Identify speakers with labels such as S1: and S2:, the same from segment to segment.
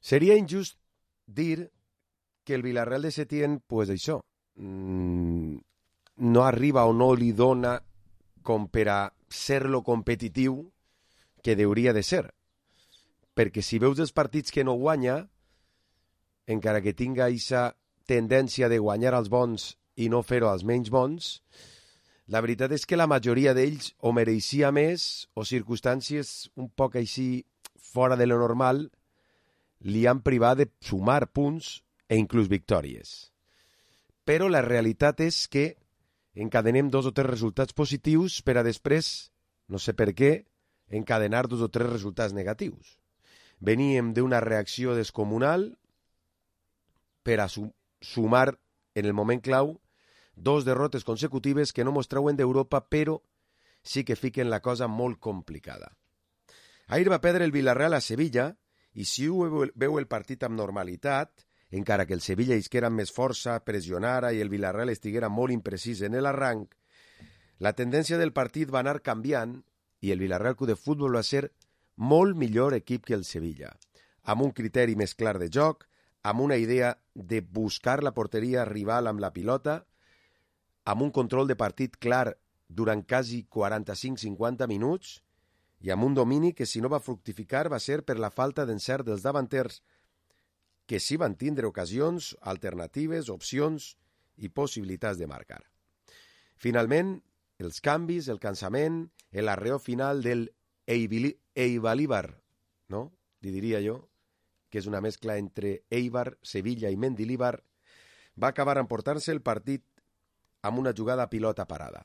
S1: Seria injust dir que el Villarreal de Setién, pues això, no arriba o no li dona com per a ser lo competitiu que hauria de ser. Perquè si veus els partits que no guanya, encara que tinga aquesta tendència de guanyar als bons i no fer-ho als menys bons, la veritat és que la majoria d'ells o mereixia més o circumstàncies un poc així fora de lo normal li han privat de sumar punts e inclús victòries. Però la realitat és que encadenem 2 o 3 resultats positius per a després, no sé per què, encadenar 2 o 3 resultats negatius. Veníem d'una reacció descomunal per a sumar en el moment clau 2 derrotes consecutives que no mos treuen d'Europa, però sí que fiquen la cosa molt complicada. Ahir va perdre el Villarreal a Sevilla i si veu el partit amb normalitat, encara que el Sevilla isquera amb més força, pressionara i el Villarreal estiguera molt imprecís en l'arranc, la tendència del partit va anar canviant i el Villarreal Club de Futbol va ser molt millor equip que el Sevilla, amb un criteri més clar de joc, amb una idea de buscar la porteria rival amb la pilota, amb un control de partit clar durant quasi 45-50 minuts i amb un domini que si no va fructificar va ser per la falta d'encert dels davanters que sí van tindre ocasions, alternatives, opcions i possibilitats de marcar. Finalment, els canvis, el cansament, l'arreo final del Eibalíbar, no? Li diria jo, que és una mescla entre Eibar, Sevilla i Mendilibar, va acabar emportant-se el partit amb una jugada a pilota parada.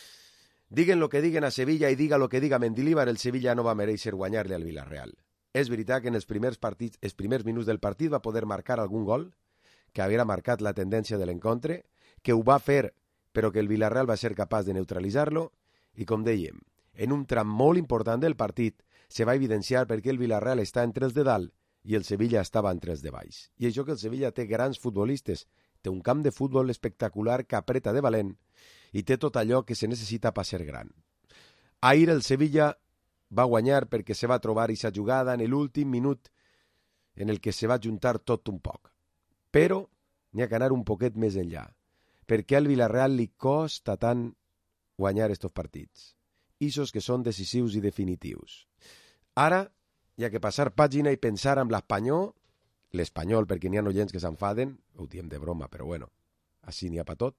S1: Diguen lo que diguen a Sevilla i diga lo que diga Mendilibar, el Sevilla no va mereixer guanyar-li al Villarreal. És veritat que en els primers minuts del partit va poder marcar algun gol, que havia marcat la tendència de l'encontre, que ho va fer, però que el Villarreal va ser capaç de neutralitzar-lo, i com dèiem, en un tram molt important del partit se va evidenciar perquè el Villarreal està entre els de dalt i el Sevilla estava entre els de baix. I això que el Sevilla té grans futbolistes, té un camp de futbol espectacular que apreta de valent i té tot allò que se necessita per ser gran. Ahir el Sevilla va guanyar perquè se va trobar aquesta jugada en l'últim minut en el que se va juntar tot un poc. Però n'hi ha que anar un poquet més enllà, perquè al Villarreal li costa tant guanyar estos partits, ixos que són decisius i definitius. Ara hi ha que passar pàgina i pensar amb l'Espanyol, perquè n'hi ha oients que s'enfaden, ho diem de broma, però bueno, així n'hi ha per tot,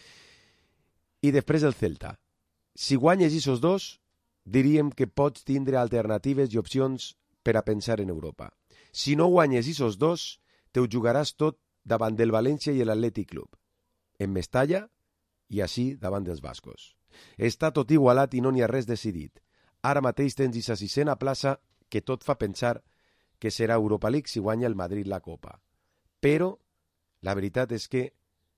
S1: i després el Celta. Si guanyes aquests dos, diríem que pots tindre alternatives i opcions per a pensar en Europa. Si no guanyes aquests dos, te ho jugaràs tot davant del València i l'Atlètic Club, en Mestalla i així davant dels bascos. Està tot igualat i no n'hi ha res decidit. Ara mateix tens aquesta 6a plaça que tot fa pensar que serà Europa League si guanya el Madrid la Copa. Però la veritat és que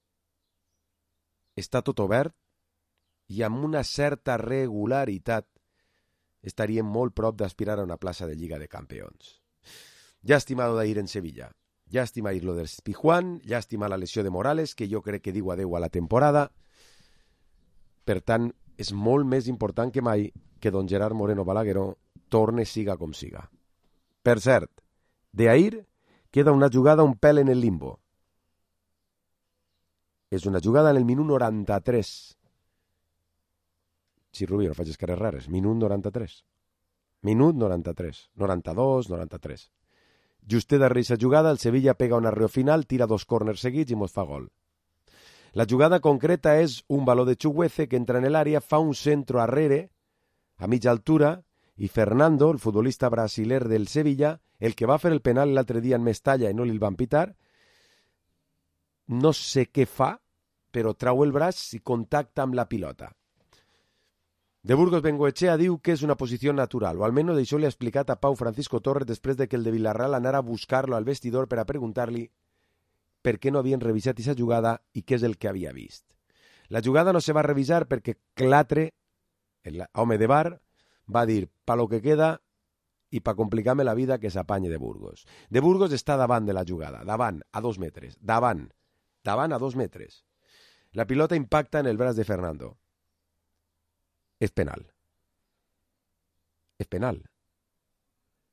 S1: està tot obert i amb una certa regularitat estaríem molt prop d'aspirar a una plaça de Lliga de Campions. Llàstima d'ahir en Sevilla. Llàstima ahir lo del Pijuan, llàstima la lesió de Morales, que jo crec que diu adeu a la temporada. Per tant, és molt més important que mai que don Gerard Moreno Balagueró torne siga com siga. Per cert, d'ahir queda una jugada un pèl en el limbo. És una jugada en el minut 93. Sí, Rubí, no facis cares rares. Minut 93. Minut 93. 92, 93. Justet darrere aquesta jugada, el Sevilla pega un arreo final, tira 2 córners seguits i mos fa gol. La jugada concreta és un baló de Chukwueze que entra en l'àrea, fa un centro arrere, a mitja altura, i Fernando, el futbolista brasiler del Sevilla, el que va fer el penal l'altre dia en Mestalla i no li van pitar, no sé què fa, però trau el braç i contacta amb la pilota. De Burgos Bengoechea diu que és una posició natural, o almenys això li ha explicat a Pau Francisco Torres després de que el de Villarreal anara a buscar-lo al vestidor per a preguntar-li per què no havien revisat aquesta jugada i què és el que havia vist. La jugada no se va revisar perquè Clatre, l'home de bar, va dir, pa lo que queda i pa complicar-me la vida que s'apanye de Burgos. De Burgos està davant de la jugada, davant, a 2 metres, davant a 2 metres. La pilota impacta en el braç de Fernando. És penal. És penal.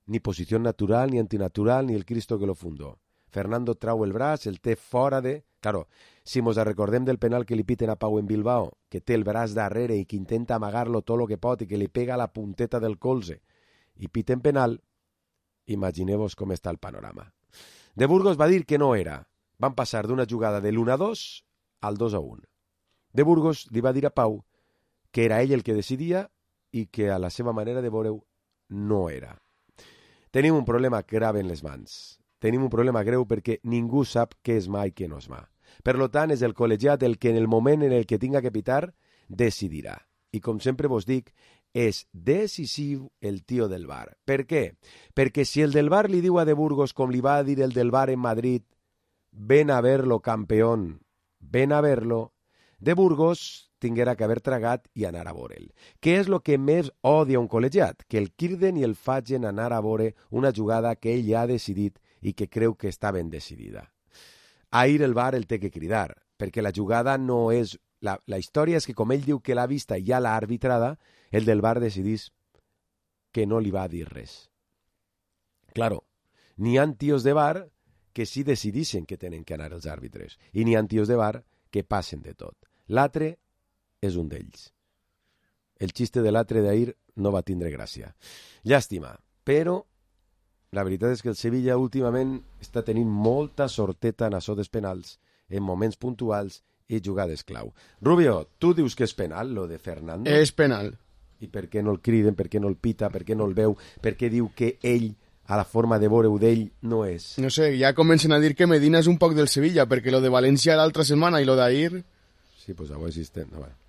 S1: ni posició natural, ni antinatural, ni el Cristo que lo fundó. Fernando trau el braç, el té fora de... Claro, si mos recordem del penal que li piten a Pau en Bilbao, que té el braç darrere i que intenta amagar-lo tot el que pot i que li pega la punteta del colze i piten penal, imagineu-vos com està el panorama. De Burgos va dir que no era. Van passar d'una jugada de l'1-2 al 2-1. De Burgos li va dir a Pau que era ell el que decidia i que a la seva manera de veure-ho no era. Tenim un problema grave en les mans. Tenim un problema greu perquè ningú sap què és mà i què no és mà. Per tant, és el col·legiat el que en el moment en el que tinga que pitar decidirà. I com sempre vos dic, és decisiu el tio del VAR. Per què? Perquè si el del VAR li diu a De Burgos, com li va dir el del VAR en Madrid, ven a verlo, campeón, ven a verlo, De Burgos tinguera que haver tragat i anar a veure'l. Què és el que més odia un col·legiat? Que el criden i el facin anar a veure una jugada que ell ja ha decidit i que creu que està ben decidida. Ahir el VAR el té que cridar, perquè la jugada no és... La història és que com ell diu que l'ha vista i ja l'ha arbitrada, el del VAR decidís que no li va dir res. Claro, n'hi ha tios de VAR que sí decidissin que tenen que anar els àrbitres i n'hi ha tios de VAR que passen de tot. L'altre és un d'ells. El xiste de l'altre d'ahir no va tindre gràcia. Llàstima, però la veritat és que el Sevilla últimament està tenint molta sorteta en això dels penals en moments puntuals i jugades clau. Rubio, tu dius que és penal, lo de Fernando?
S2: És penal.
S1: I per què no el criden, per què no el pita, per què no el veu, per què diu que ell, a la forma de veure-ho d'ell, no és?
S2: No sé, ja comencen a dir que Medina és un poc del Sevilla, perquè lo de València l'altra setmana i lo d'ahir...
S1: Sí, pues avui existent.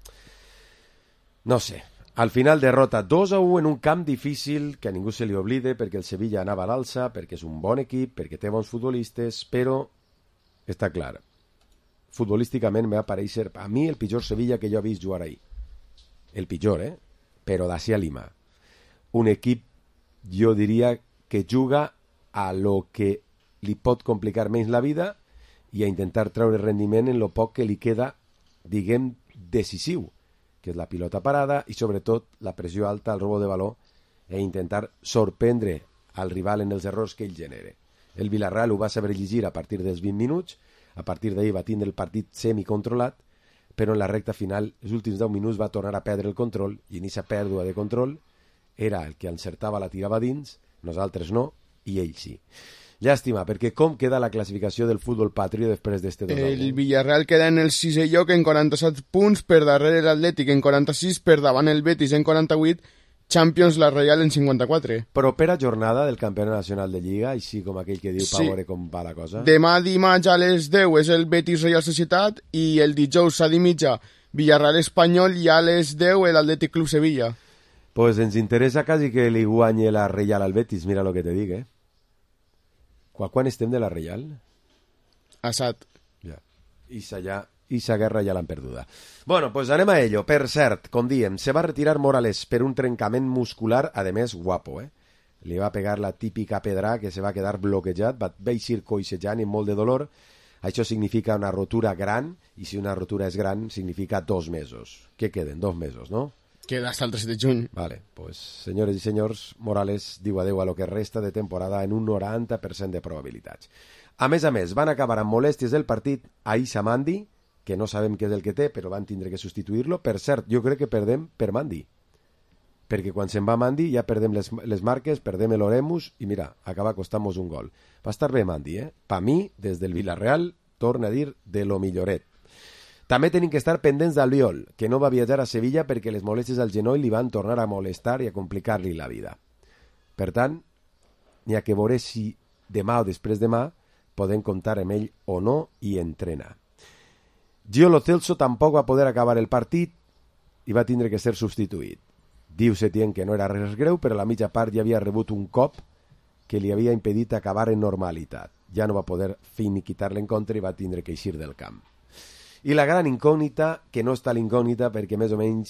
S1: No sé. Al final derrota 2-1 en un camp difícil que a ningú se li oblide perquè el Sevilla anava a l'alça, perquè és un bon equip, perquè té bons futbolistes, però està clar. Futbolísticament me va aparèixer a mi el pitjor Sevilla que jo he vist jugar ahir. El pitjor, però d'ací a Lima. Un equip, jo diria, que juga a lo que li pot complicar menys la vida i a intentar treure rendiment en lo poc que li queda, diguem, decisiu, que és la pilota parada i sobretot la pressió alta, el robo de baló e intentar sorprendre al rival en els errors que ell genere. El Villarreal ho va saber llegir a partir dels 20 minuts, a partir d'ahir va tindre el partit semicontrolat, però en la recta final, els últims 10 minuts va tornar a perdre el control i en aquesta pèrdua de control era el que encertava la tirava dins, nosaltres no, i ell sí. Llàstima, perquè com queda la classificació del futbol patrio després d'este 2-1?
S2: El Villarreal queda en el 6è lloc en 47 punts, per darrere l'Atlètic en 46, per davant el Betis en 48, Champions la Reial en 54.
S1: Propera jornada del campionat nacional de Lliga, així com aquell que diu
S2: Sí.
S1: pa veure com va la cosa.
S2: Demà dimarts a les 10 és el Betis Reial Societat i el dijous a mitja Villarreal Espanyol i a les 10 l'Atlètic Club Sevilla.
S1: Pues ens interessa quasi que li guanyi la Reial al Betis, mira lo que te dic, Quan estem de la Reial?
S2: Assat.
S1: Ja. Issa guerra ja l'han perduda. Bueno, pues anem a ello. Per cert, com diem, se va retirar Morales per un trencament muscular, a més guapo, Li va pegar la típica pedra que se va quedar bloquejat, va eixir coixejant i molt de dolor. Això significa una rotura gran, i si una rotura és gran, significa 2 mesos. Què queden? 2 mesos, no?
S2: Queda hasta el 3 de juny.
S1: Vale, pues senyores i senyors, Morales diu adeu a lo que resta de temporada en un 90% de probabilitats. A més, van acabar amb molèsties del partit a Issa Mandi, que no sabem què és el que té, però van tindre que substituir-lo. Per cert, jo crec que perdem per Mandi, perquè quan se'n va Mandi ja perdem les marques, perdem l'Oremus i mira, acaba costant-nos un gol. Va estar bé Mandi, Pa mi, des del Villarreal, torna a dir de lo milloret. També tenim que estar pendents d'Albiol, que no va viatjar a Sevilla perquè les molèsties al genoll li van tornar a molestar i a complicar-li la vida. Per tant, n'hi ha que veure si demà o després demà podem comptar amb ell o no i entrena. Gio Lo Celso tampoc va poder acabar el partit i va tindre que ser substituït. Diu Setién que no era res greu, però a la mitja part ja havia rebut un cop que li havia impedit acabar en normalitat. Ja no va poder finiquitar l'encontre i va tindre que eixir del camp. I la gran incògnita, que no està l'incògnita perquè més o menys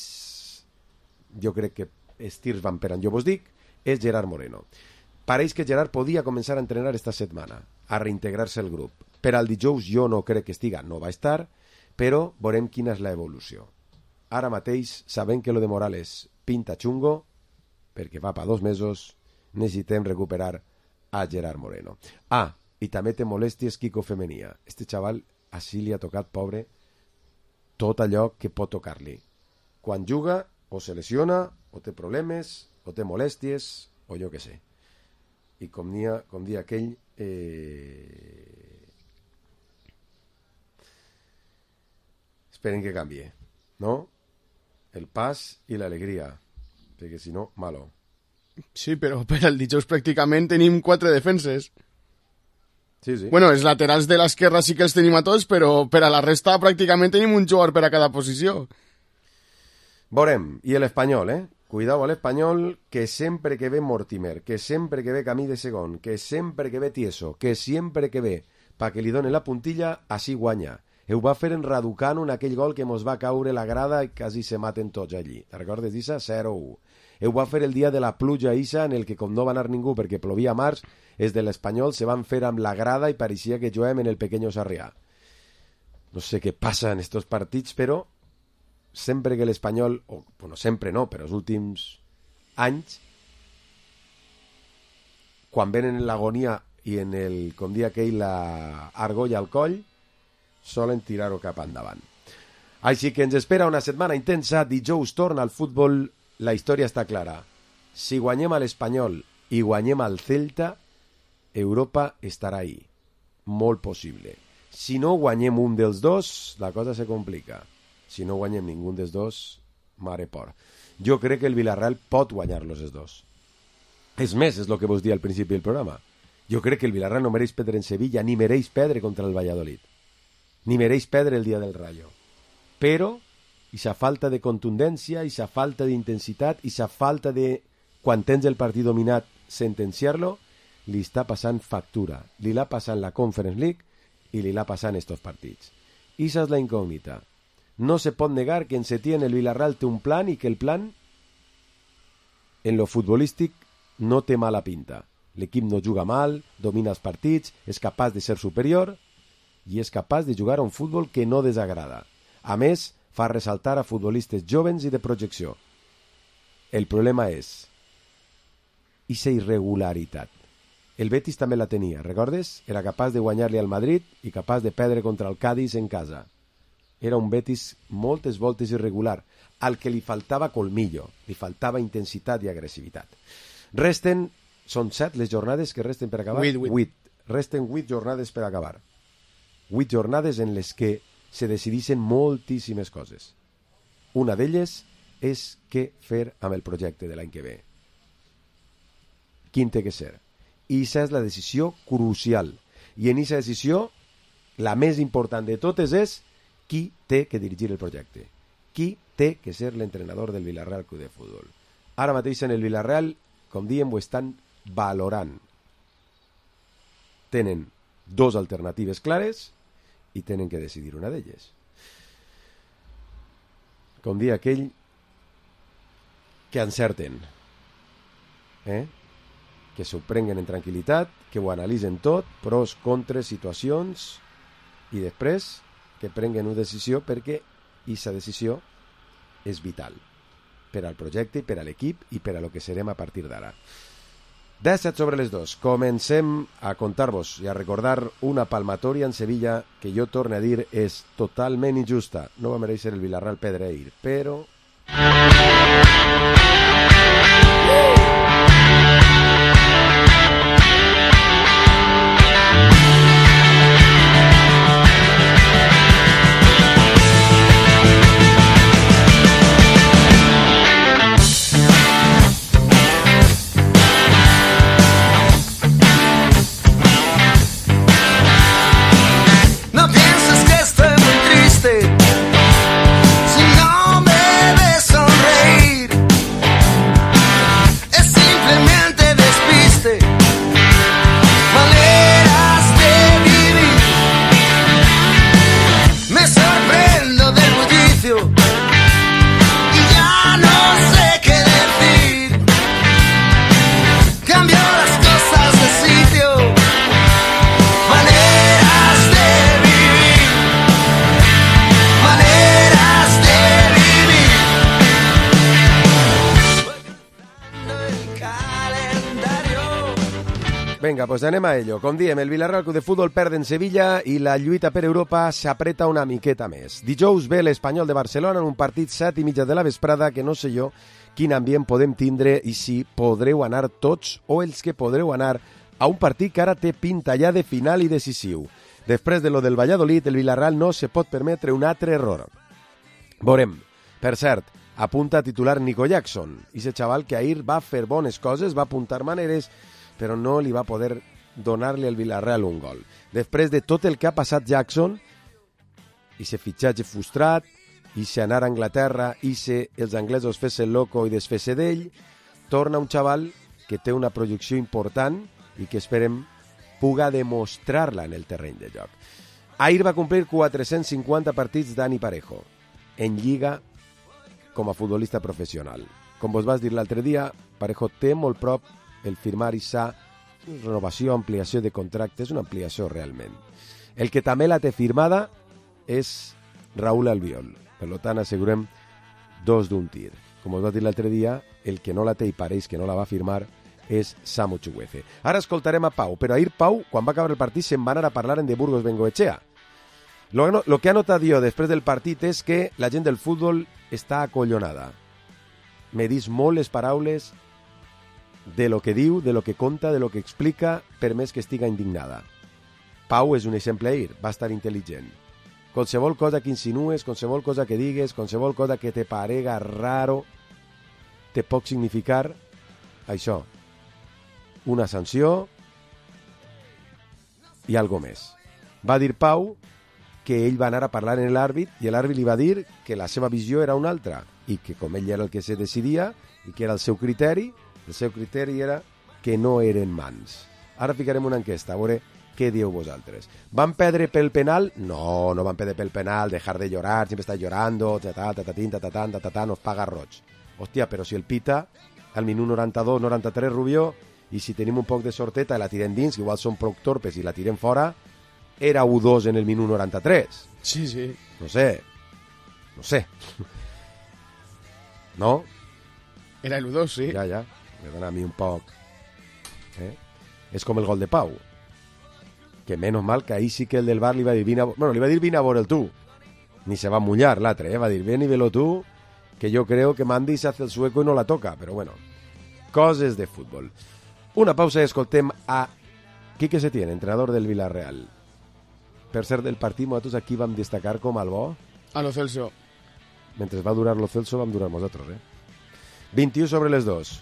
S1: jo crec que els tirs van per on jo vos dic, és Gerard Moreno. Pareix que Gerard podia començar a entrenar esta setmana, a reintegrar-se al grup. Per al dijous jo no crec que estiga, no va estar, però veurem quina és l'evolució. Ara mateix, sabent que lo de Morales pinta xungo, perquè va pa 2 mesos, necessitem recuperar a Gerard Moreno. I també té molèsties Kiko Femenia. Este xaval així li ha tocat, pobre, tot allò que pot tocar-li. Quan juga, o se lesiona, o té problemes, o té molèsties, o jo què sé. I com dia aquell... Esperen que canvie, no? El pas i l'alegria, perquè si no, malo.
S2: Sí, però per al dijous pràcticament tenim 4 defenses.
S1: Sí, sí.
S2: Bueno, els laterals de l'esquerra sí que els tenim a tots, però per a la resta pràcticament tenim un jugador per a cada posició.
S1: Veurem. I l'Espanyol, Cuidao a l'Espanyol, que sempre que ve Mortimer, que sempre que ve Camí de Segon, que sempre que ve Tieso, que sempre que ve pa que li donen la puntilla, així guanya. Ho va fer en Raducanu en aquell gol que mos va caure la grada i quasi se maten tots allí. Te recordes d'Issa? 0-1. Ho va fer el dia de la pluja Issa, en el que com no va anar ningú perquè plovia a març, els de l'Espanyol se van fer amb la grada i pareixia que juguem en el Pequeño Sarrià. No sé què passa en estos partits, però sempre que l'Espanyol, bueno, sempre no, però els últims anys, quan venen en l'agonia i en el, com dia aquell, la argolla al coll, solen tirar-ho cap endavant. Així que ens espera una setmana intensa. Dijous torna al futbol. La història està clara. Si guanyem a l'Espanyol i guanyem al Celta, Europa estarà ahí. Molt possible. Si no guanyem un dels dos, la cosa se complica. Si no guanyem ningú dels dos, mare por. Jo crec que el Villarreal pot guanyar-los els dos. És més, és el que vos dia al principi del programa. Jo crec que el Villarreal no mereix perdre en Sevilla, ni mereix perdre contra el Valladolid. Ni mereix perdre el dia del Rayo. Però esa falta de contundència, esa falta d'intensitat, esa falta de, quan tens el partit dominat, sentenciar-lo, li està passant factura. Li l'ha passant la Conference League i li l'ha passant estos partits. Esa és la incògnita. No se pot negar que en Setién el Villarreal té un plan i que el plan, en lo futbolístic, no té mala pinta. L'equip no juga mal, domina els partits, és capaç de ser superior i és capaç de jugar a un futbol que no desagrada. A més, fa ressaltar a futbolistes jovens i de projecció. El problema és aquesta irregularitat. El Betis també la tenia, recordes? Era capaç de guanyar-li al Madrid i capaç de perdre contra el Cádiz en casa. Era un Betis moltes voltes irregular, al que li faltava colmillo, li faltava intensitat i agressivitat. Són 7 les jornades que resten per acabar?
S2: 8.
S1: Resten 8 jornades per acabar. 8 jornades en les que se decideixen moltíssimes coses. Una d'elles és què fer amb el projecte de l'any que ve. Quin té que ser? I aquesta és la decisió crucial. I en aquesta decisió, la més important de totes és qui té que dirigir el projecte. Qui té que ser l'entrenador del Villarreal Club de Futbol. Ara mateix en el Villarreal, com diem, ho estan valorant. Tenen 2 alternatives clares i tenen que decidir una d'elles. Com dia aquell, que encerten, que s'ho prenguen en tranquil·litat, que ho analitzen tot, pros, contres, situacions, i després que prenguen una decisió, perquè aquesta decisió és vital per al projecte, per a l'equip i per a lo que serem a partir d'ara. 17 sobre les 2. Comencem a contar-vos i a recordar una palmatòria en Sevilla que jo torno a dir és totalment injusta. No va mereixer el Villarreal Pedreir, però...
S3: Si no me ves sonreír,
S1: Vinga, doncs anem a ello. Com diem, el Villarreal Club de Futbol perd en Sevilla i la lluita per Europa s'apreta una miqueta més. Dijous ve l'Espanyol de Barcelona en un partit 7:30 de la vesprada que no sé jo quin ambient podem tindre i si podreu anar tots o els que podreu anar a un partit que ara té pinta ja de final i decisiu. Després de lo del Valladolid, el Villarreal no se pot permetre un altre error. Veurem. Per cert, apunta a titular Nico Jackson, ese xaval que ahir va fer bones coses, va apuntar maneres, però no li va poder donar-li al Villarreal un gol. Després de tot el que ha passat Jackson, i se fitxatge frustrat, i se anar a Anglaterra, i se els anglesos fes-se loco i desfes-se d'ell, torna un xaval que té una projecció important i que esperem puga demostrar-la en el terreny de joc. Ahir va complir 450 partits Dani Parejo, en Lliga com a futbolista professional. Com vos vas dir l'altre dia, Parejo té molt prop el firmar ISA, renovació, ampliació de contracte, és una ampliació realment. El que també la té firmada és Raúl Albiol. Per tant, assegurem 2 d'un tir. Com us va dir l'altre dia, el que no la té i pareix que no la va firmar és Samu Chukwueze. Ara escoltarem a Pau, però ahir Pau, quan va acabar el partit, se'n va anar a parlar en de Burgos Bengoechea. Lo que ha notat jo després del partit és que la gent del futbol està acollonada. Me dis molt les paraules de lo que diu, de lo que conta, de lo que explica, per més que estiga indignada. Pau és un exemple ahir, va estar intel·ligent. Qualsevol cosa que insinues, qualsevol cosa que digues, qualsevol cosa que te parega raro, te pot significar això, una sanció i algo més. Va dir Pau que ell va anar a parlar en l'àrbit i l'àrbit li va dir que la seva visió era una altra i que com ell era el que se decidia i que era el seu criteri era que no eren mans. Ara ficarem una enquesta, a veure què dieu vosaltres. ¿Van perdre pel penal? No, no van perdre pel penal, dejar de llorar, siempre está llorando, tatatín, nos paga roig. Hòstia, però si el pita al minut 92, 93 Rubió, i si tenim un poc de sorteta i la tirem dins, que igual són prou torpes i la tirem fora, era 1-2 en el minut 93.
S2: Sí.
S1: No sé. No?
S2: Era el 1-2, sí.
S1: Ja. Me dona a mi un poc. És com el gol de Pau. Que menos mal que ahí sí que el del bar li va dir vine a veure'l tu. Ni se va mullar l'altre, va dir ven y velo tú, que yo creo que Mandy se hace el sueco y no la toca, pero bueno, coses de fútbol. Una pausa i escoltem a Quique Setién, entrenador del Villarreal. Per cert, del partit, nosaltres aquí vam destacar com al bo.
S2: A Lo Celso.
S1: Mentre va durar Lo Celso, vam durar nosaltres, 21 sobre les 2.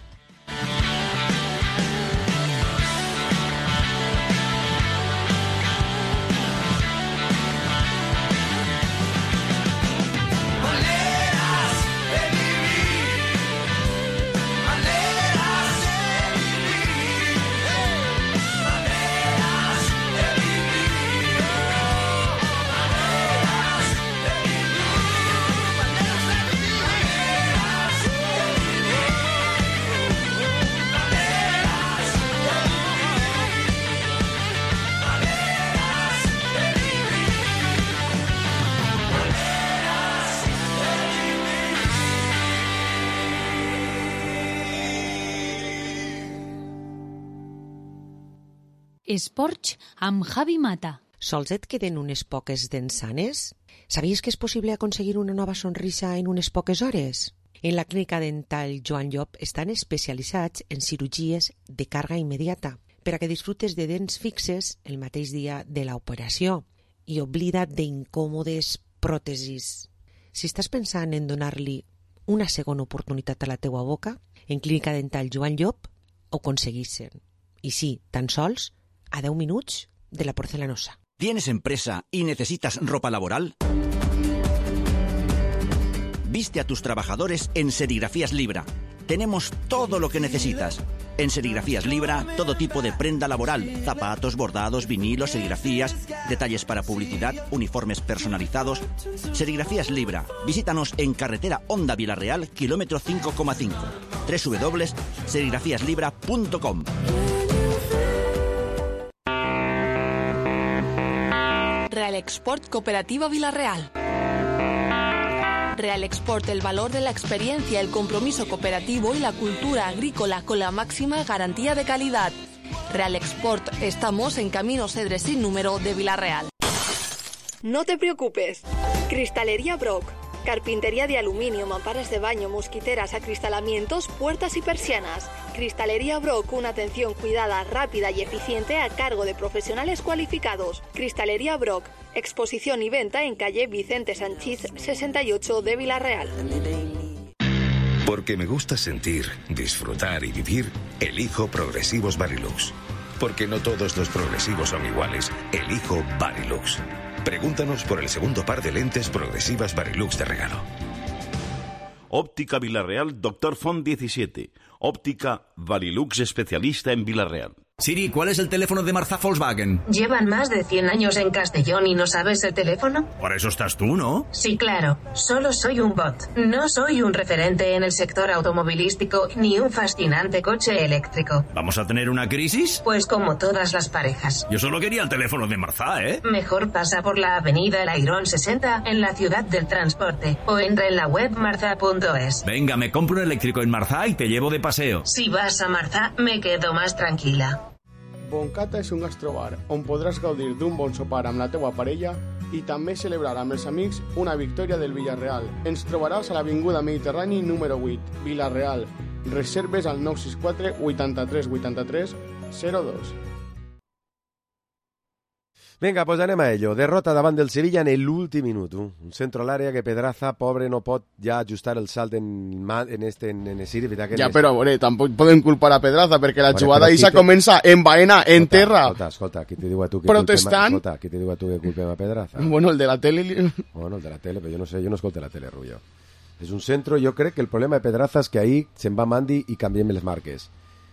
S3: Esports amb Javi Mata.
S4: Sols et queden unes poques dents sanes? Sabies que és possible aconseguir una nova sonrisa en unes poques hores? En la clínica dental Joan Llop estan especialitzats en cirurgies de càrrega immediata per a que disfrutes de dents fixes el mateix dia de l'operació i oblida't d'incòmodes pròtesis. Si estàs pensant en donar-li una segona oportunitat a la teua boca, en clínica dental Joan Llop ho aconseguissin. I sí, tan sols a 10 minuts de la porcelanosa.
S5: ¿Tienes empresa y necesitas ropa laboral? Viste a tus trabajadores en Serigrafías Libra. Tenemos todo lo que necesitas. En Serigrafías Libra, todo tipo de prenda laboral, zapatos, bordados, vinilos, serigrafías, detalles para publicidad, uniformes personalizados. Serigrafías Libra. Visítanos en carretera Honda Villarreal, kilómetro 5,5. www.serigrafiaslibra.com.
S6: Real Export Cooperativa Villarreal. Real Export, el valor de la experiencia, el compromiso cooperativo y la cultura agrícola con la máxima garantía de calidad. Real Export, estamos en Camino Cedres sin número de Villarreal.
S7: No te preocupes. Cristalería Brock. Carpintería de aluminio, mamparas de baño, mosquiteras, acristalamientos, puertas y persianas. Cristalería Brock, una atención cuidada, rápida y eficiente a cargo de profesionales cualificados. Cristalería Brock, exposición y venta en calle Vicente Sanchís 68 de Villarreal.
S8: Porque me gusta sentir, disfrutar y vivir, elijo Progresivos Varilux. Porque no todos los progresivos son iguales, elijo Varilux. Pregúntanos por el segundo par de lentes progresivas Varilux de regalo.
S9: Óptica Villarreal, Dr. Font 17. Óptica Varilux, especialista en Villarreal.
S10: Siri, ¿cuál es el teléfono de Marzá Volkswagen?
S11: ¿Llevan más de 100 años en Castellón y no sabes el teléfono?
S10: Para eso estás tú, ¿no?
S11: Sí, claro. Solo soy un bot. No soy un referente en el sector automovilístico ni un fascinante coche eléctrico.
S10: ¿Vamos a tener una crisis?
S11: Pues como todas las parejas.
S10: Yo solo quería el teléfono de Marzá, ¿eh?
S11: Mejor pasa por la avenida El Airón 60 en la ciudad del transporte o entra en la web marzá.es.
S10: Venga, me compro un eléctrico en Marzá y te llevo de paseo.
S11: Si vas a Marzá, me quedo más tranquila.
S2: Boncata és un gastrobar on podràs gaudir d'un bon sopar amb la teua parella i també celebrar amb els amics una victòria del Villarreal. Ens trobaràs a l'Avinguda Mediterrani número 8, Villarreal. Reserves al 964 83 83 02.
S1: Vinga, pues anem a ello. Derrota davant del Sevilla en l'últim minut. Un centro a l'àrea que Pedraza, pobre, no pot ja ajustar el salt en Siri.
S2: Ja, però, veure, tampoc podem culpar a Pedraza, perquè la jugada ahí comença en Baena, en terra.
S1: Escolta, qui te diu a tu que
S2: protestant.
S1: Qui te diu a tu que culpem a Pedraza?
S2: Bueno, el de la tele...
S1: Bueno, el de la tele, però jo no sé, jo no escolto la tele, Rubio. És un centro, jo crec que el problema de Pedraza és que ahí se'n va Mandi i canviem les marques.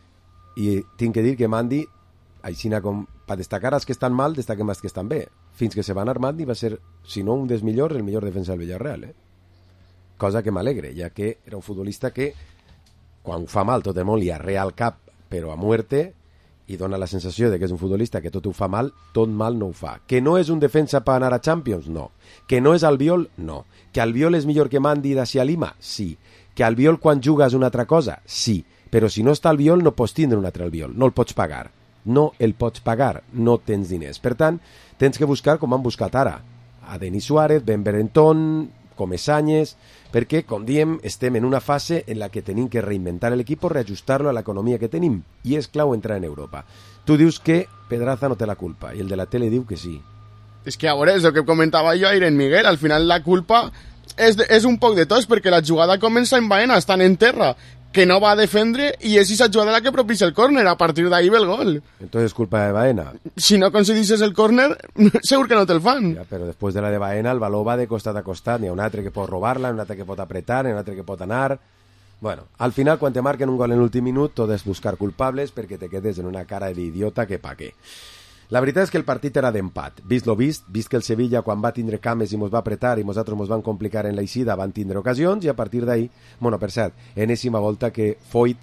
S1: I tinc que dir que Mandi, aixina com per destacar els que estan mal, destaquem els que estan bé. Fins que se va anar Mandi va ser, si no un dels millors, el millor defensa del Villarreal. Cosa que m'alegre, ja que era un futbolista que, quan ho fa mal, tot el món li arrea al cap, però a muerte, i dona la sensació de que és un futbolista que tot ho fa mal, tot mal no ho fa. Que no és un defensa per anar a Champions? No. Que no és Albiol? No. Que Albiol és millor que Mandi d'Asia Lima? Sí. Que Albiol quan juga és una altra cosa? Sí. Però si no està Albiol no pots tindre un altre Albiol, no el pots pagar. No el pots pagar, no tens diners. Per tant, tens que buscar com han buscat ara. A Denis Suárez, Ben Berenton, Comesañes, perquè, com diem, estem en una fase en la que tenim que reinventar l'equip o reajustar-lo a l'economia que tenim. I és clau entrar en Europa. Tu dius que Pedraza no té la culpa, i el de la tele diu que sí.
S2: És que a veure, és el que comentava jo a Irene Miguel, al final la culpa és un poc de tots, perquè la jugada comença en Baena, estan en terra, que no va a defendre y es esa jugada la que propicia el córner, a partir de ahí ve el gol.
S1: Entonces es culpa de Baena.
S2: Si no conseguissis el córner, segur que no te'l fan.
S1: Ja, però després de la de Baena el valor va de costat a costat, n'hi ha un altre que pot robar-la, un altre que pot apretar, un altre que pot anar... Bueno, al final quan te marquen un gol en l'últim minut tot és buscar culpables perquè te quedes en una cara d'idiota que pa què. La veritat és que el partit era d'empat. Vist lo vist que el Sevilla, quan va tindre cames i mos va apretar i nosaltres mos van complicar en l'eixida, van tindre ocasions i a partir d'ahí, bueno, per cert, enèsima volta que Foyt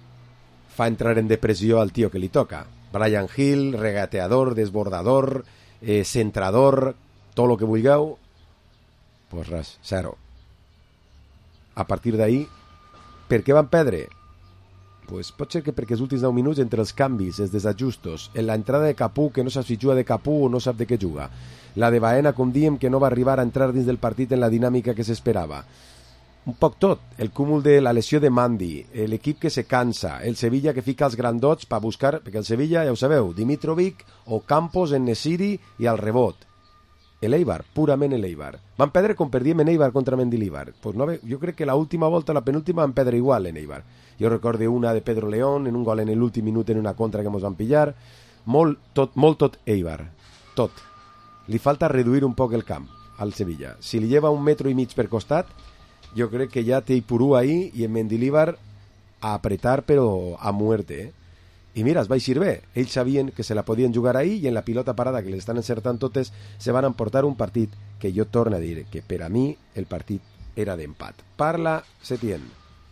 S1: fa entrar en depressió al tio que li toca. Brian Hill, regateador, desbordador, centrador, tot lo que vulgueu, pues res, zero. A partir d'ahí, per què van perdre? Pues pot ser que perquè els últims 10 minuts entre els canvis, els desajustos, en la entrada de Capú, que no sap si juga de Capú o no sap de què juga, la de Baena, com diem, que no va arribar a entrar dins del partit en la dinàmica que s'esperava. Un poc tot, el cúmul de la lesió de Mandi, l'equip que se cansa, el Sevilla que fica els grandots per buscar, perquè el Sevilla, ja ho sabeu, Dimitrovic o Campos en Nesiri i al rebot. L'Eibar, purament l'Eibar. Van perdre com perdíem en Eibar contra Mendilibar. Pues no, jo crec que la última volta, la penúltima, van perdre igual en Eibar. Jo recordo una de Pedro León, en un gol en l'últim minut en una contra que ens van pillar. Molt tot Eibar. Tot. Li falta reduir un poc el camp al Sevilla. Si li lleva 1,5 metres per costat, jo crec que ja té Ipurú ahí i en Mendilibar a apretar però a muerte, I mira, es va eixir bé. Ells sabien que se la podien jugar ahí i en la pilota parada que les estan encertant totes se van emportar un partit que jo torno a dir que per a mi el partit era d'empat. Parla Setién.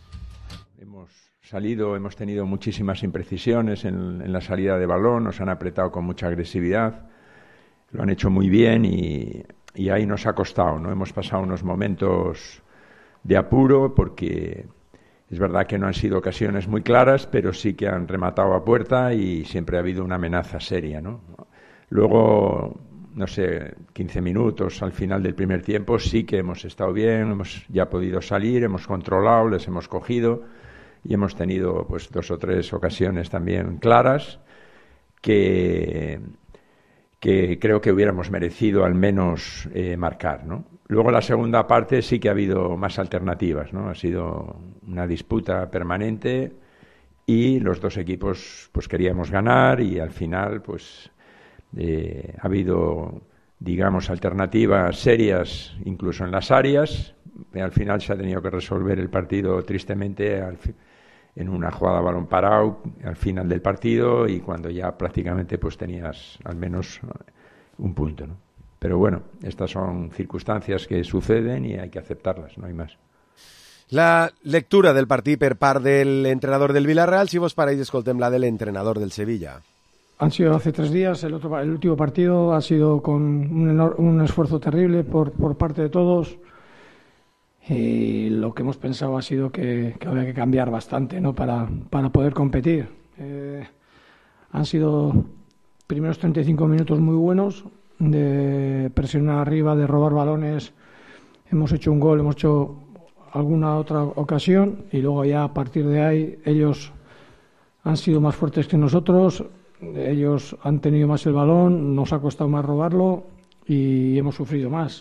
S12: Hemos tenido muchísimas imprecisiones en la salida de balón, nos han apretado con mucha agresividad, lo han hecho muy bien y ahí nos ha costado, ¿no? Hemos pasado unos momentos de apuro porque Es verdad que no han sido ocasiones muy claras, pero sí que han rematado a puerta y siempre ha habido una amenaza seria, ¿no? Luego, no sé, 15 minutos al final del primer tiempo sí que hemos estado bien, hemos ya podido salir, hemos controlado, les hemos cogido y hemos tenido pues 2 o 3 ocasiones también claras que creo que hubiéramos merecido al menos marcar, ¿no? Luego la segunda parte sí que ha habido más alternativas, ¿no? Ha sido una disputa permanente y los 2 equipos pues queríamos ganar y al final pues ha habido, digamos, alternativas serias incluso en las áreas. Al final se ha tenido que resolver el partido tristemente en una jugada a balón parado al final del partido y cuando ya prácticamente pues tenías al menos un punto, ¿no? Pero bueno, estas son circunstancias que suceden y hay que aceptarlas, no hay más.
S1: La lectura del partit per part del entrenador del Villarreal, si vos pareix, escoltem la del entrenador del Sevilla.
S13: Han sido hace 3 días, el último partido ha sido con un esfuerzo terrible por parte de todos y lo que hemos pensado ha sido que había que cambiar bastante, ¿no? para poder competir. Han sido primeros 35 minutos muy buenos, de presionar arriba, de robar balones, hemos hecho un gol, hemos hecho alguna otra ocasión y luego ya a partir de ahí ellos han sido más fuertes que nosotros, ellos han tenido más el balón, nos ha costado más robarlo y hemos sufrido más.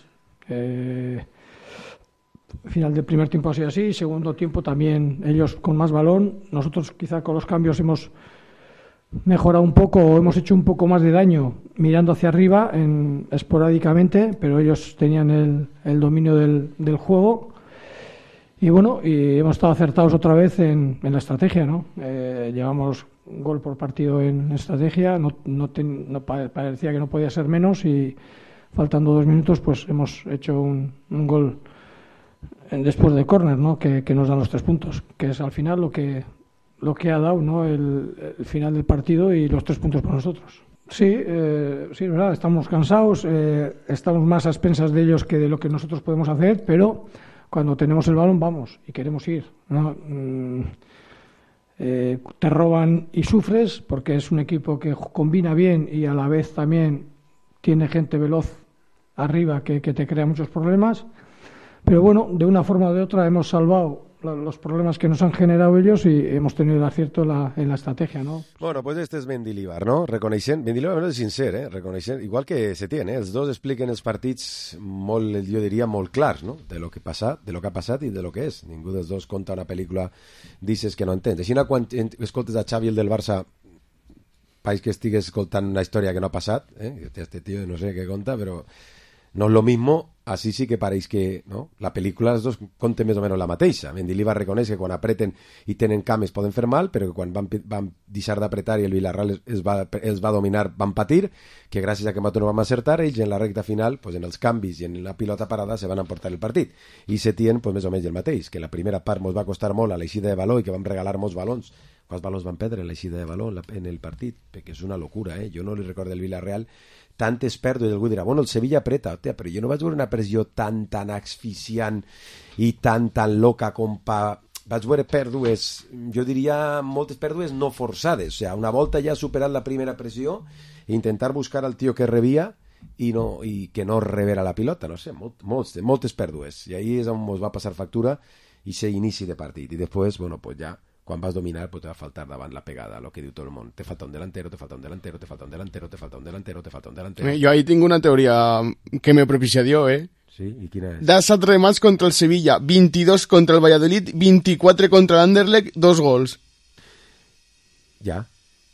S13: Final del primer tiempo ha sido así, segundo tiempo también ellos con más balón, nosotros quizá con los cambios hemos mejorado un poco o hemos hecho un poco más de daño mirando hacia arriba esporádicamente, pero ellos tenían el dominio del juego y bueno, y hemos estado acertados otra vez en la estrategia, ¿no? Llevamos gol por partido en estrategia, no parecía que no podía ser menos y faltando 2 minutos pues hemos hecho un gol después de córner, ¿no? Que nos dan los 3 puntos, que es al final lo que ha dado, ¿no? el final del partido y los 3 puntos para nosotros. Sí, es verdad, estamos cansados, estamos más a expensas de ellos que de lo que nosotros podemos hacer, pero cuando tenemos el balón vamos y queremos ir, ¿no? Te roban y sufres porque es un equipo que combina bien y a la vez también tiene gente veloz arriba que te crea muchos problemas, pero bueno, de una forma o de otra hemos salvado los problemas que nos han generado ellos y hemos tenido el acierto en la estrategia, ¿no?
S1: Bueno, pues este és Mendilibar, no? Reconeixent, Mendilibar no és sincer, reconeixent, igual que Setién, els dos expliquen els partits molt, jo diria, molt clars, no? De lo que ha passat i de lo que és. Ningú dels dos conta una pel·lícula dices que no entens. Així, quan escoltes a Xavi, el del Barça, pareix que estigues escoltant una història que no ha passat, este tio no sé què conta, però no és lo mismo. Así sí que pareix que, no? La pel·lícula els dos conten més o menys la mateixa. Mendilibar reconeix que quan apreten i tenen cames poden fer mal, però que quan van deixar d'apretar i el Villarreal els va dominar van patir, que gràcies a que nosaltres no vam acertar, ells en la recta final, pues, en els canvis i en la pilota parada se van emportar el partit. I Setién, pues, més o menys el mateix, que la primera part ens va costar molt a l'eixida de baló i que vam regalar molts balons. Quants balons van perdre en l'eixida de baló en el partit? Perquè és una locura, Jo no li recordo el Villarreal tantes pèrdues, algú dirà, bueno, el Sevilla apreta, però jo no vaig veure una pressió tan asfixiant i tan loca com vaig veure pèrdues, jo diria moltes pèrdues no forçades, o sigui, una volta ja superat la primera pressió i intentar buscar el tio que rebia i que no rebera la pilota, no sé, moltes pèrdues, i ahí és on ens va passar factura i ser inici de partit, i després, bueno, pues ja quan vas dominar, pues te va faltar davant la pegada, lo que diu tot el món. Te falta un delantero, te falta un delantero, te falta un delantero, te falta un delantero, te falta un delantero.
S2: Yo ahí tengo una teoría que me propicia Dios,
S1: Sí, ¿y quina és?
S2: Da 7 remats contra el Sevilla, 22 contra el Valladolid, 24 contra l'Anderlecht, 2 gols.
S1: Ja.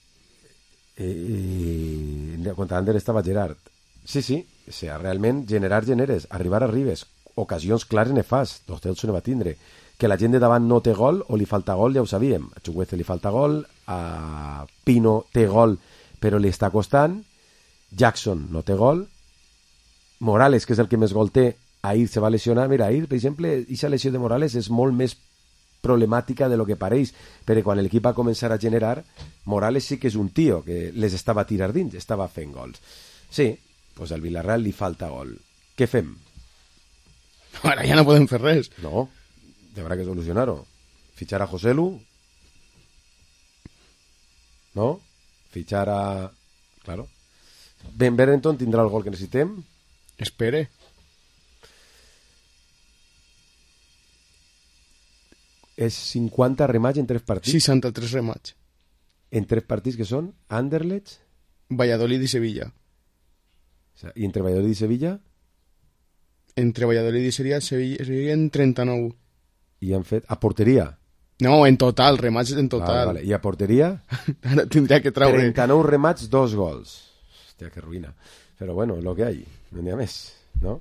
S1: Contra l'Anderlecht estava Gerard. Sí, o sigui, realment generes, arribes, ocasions clares nefast, dos dels no va tindre. Que la gent de davant no té gol o li falta gol, ja ho sabíem. A Chukwueze li falta gol, a Pino té gol però li està costant, Jackson no té gol, Morales, que és el que més gol té, ahir se va lesionar. Mira, ahir, per exemple, aquesta lesió de Morales és molt més problemàtica de lo que pareix, perquè quan l'equip va començar a generar, Morales sí que és un tio que les estava tirant dins, estava fent gols. Sí, doncs al Villarreal li falta gol. Què fem?
S2: Ara ja no podem fer res.
S1: No, habrá que solucionar-ho. Fichar a Joselu, ¿no? Fichar a... Claro. Ben Berenton tindrà el gol que necessitem.
S2: Espere.
S1: És 50 remats en 3 partits.
S2: 63 remats.
S1: En 3 partits que són Anderlecht,
S2: Valladolid i Sevilla.
S1: O sea, i entre Valladolid i Sevilla?
S2: Entre Valladolid i Sevilla en 39.
S1: I han fet... A porteria?
S2: No, en total, remats en total.
S1: Vale. I a porteria?
S2: Ara tindria que treure...
S1: 39 remats, 2 gols. Hòstia, que ruïna. Però bueno, és el que hi ha. No n'hi ha més, no?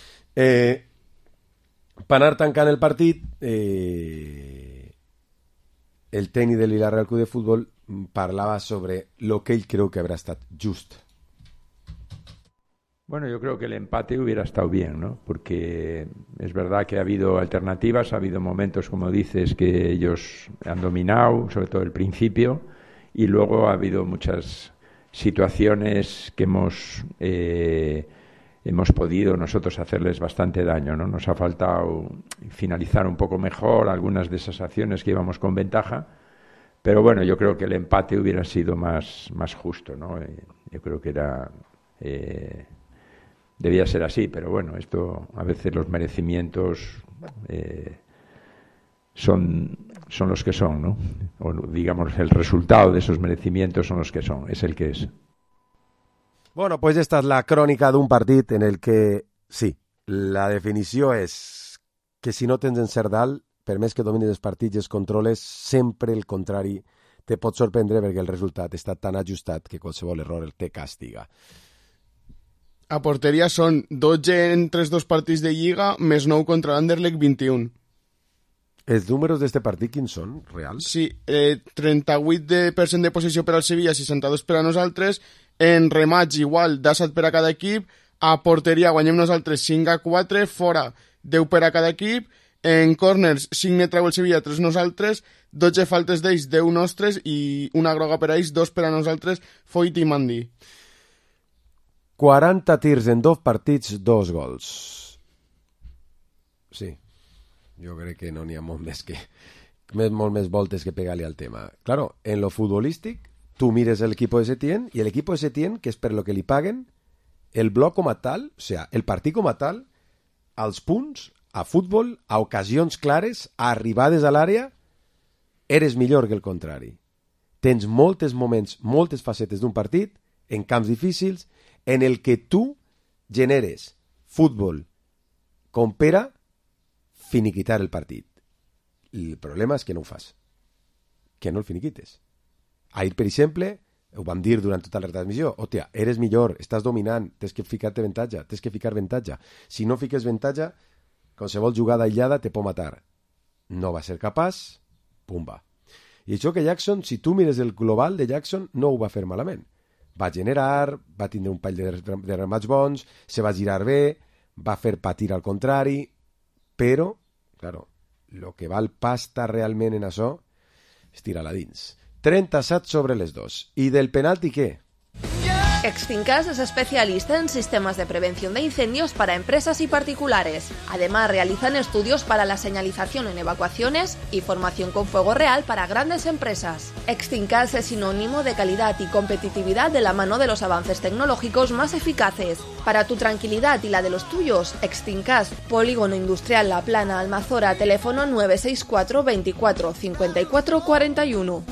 S1: Per anar tancant el partit, el tècnic del Villarreal Club de Futbol parlava sobre lo que ell creu que habrá estat just.
S12: Bueno, yo creo que el empate hubiera estado bien, ¿no? Porque es verdad que ha habido alternativas, ha habido momentos, como dices, que ellos han dominado, sobre todo el principio, y luego ha habido muchas situaciones que hemos podido nosotros hacerles bastante daño, ¿no? Nos ha faltado finalizar un poco mejor algunas de esas acciones que íbamos con ventaja, pero bueno, yo creo que el empate hubiera sido más justo, ¿no? Yo creo que era... debía ser así, pero bueno, esto a veces los merecimientos son los que son, ¿no? O digamos, el resultado de esos merecimientos son los que son, es el que es.
S1: Bueno, pues esta es la crònica d'un partit en el que, sí, la definició és que si no tens encert dalt, per més que domines els partits i els controles, sempre el contrari te pot sorprendre perquè el resultat està tan ajustat que qualsevol error el te castiga.
S2: A porteria són 12 entre els 2 partits de Lliga, més 9 contra l'Anderlecht, 21.
S1: Els números d'este partit quins són, reals?
S2: Sí, 38% de possessió per al Sevilla, 62 per a nosaltres, en remats igual, 17 per a cada equip, a porteria guanyem nosaltres 5-4, fora 10 per a cada equip, en corners 5 ne treu el Sevilla, 3 nosaltres, 12 faltes d'ells, 10 nostres, i una groga per a ells, 2 per a nosaltres, Foyt i Mandi.
S1: 40 tirs en 2 partits, 2 gols. Sí, jo crec que no n'hi ha molt més voltes que pegar-li al tema. Claro, en lo futbolístic, tu mires el equipo de Setién y el equipo de Setién, que és per lo que li paguen, el bloc com a tal, o sea, el partit com a tal, als punts, a futbol, a ocasions clares, a arribades a l'àrea, eres millor que el contrari. Tens molts moments, moltes facetes d'un partit, en camps difícils, en el que tu generes futbol com per a finiquitar el partit. El problema és que no ho fas. Que no el finiquites. Ahir, per exemple, ho vam dir durant tota la retransmissió, hòstia, eres millor, estàs dominant, tens que ficar-te avantatge, tens que ficar avantatge. Si no fiques avantatge, qualsevol jugada aïllada te pot matar. No va ser capaç, pumba. I això que Jackson, si tu mires el global de Jackson, no ho va fer malament. Va generar, va tindre un pall de remats bons, se va girar bé, va fer patir al contrari, però, claro, lo que val pasta realment en això és tirar-la dins. 37 sobre les 2. I del penalti què?
S7: Extincas es especialista en sistemas de prevención de incendios para empresas y particulares. Además, realizan estudios para la señalización en evacuaciones y formación con fuego real para grandes empresas. Extincas es sinónimo de calidad y competitividad de la mano de los avances tecnológicos más eficaces. Para tu tranquilidad y la de los tuyos, Extincas, Polígono Industrial La Plana, Almazora, teléfono 964 24 54 41.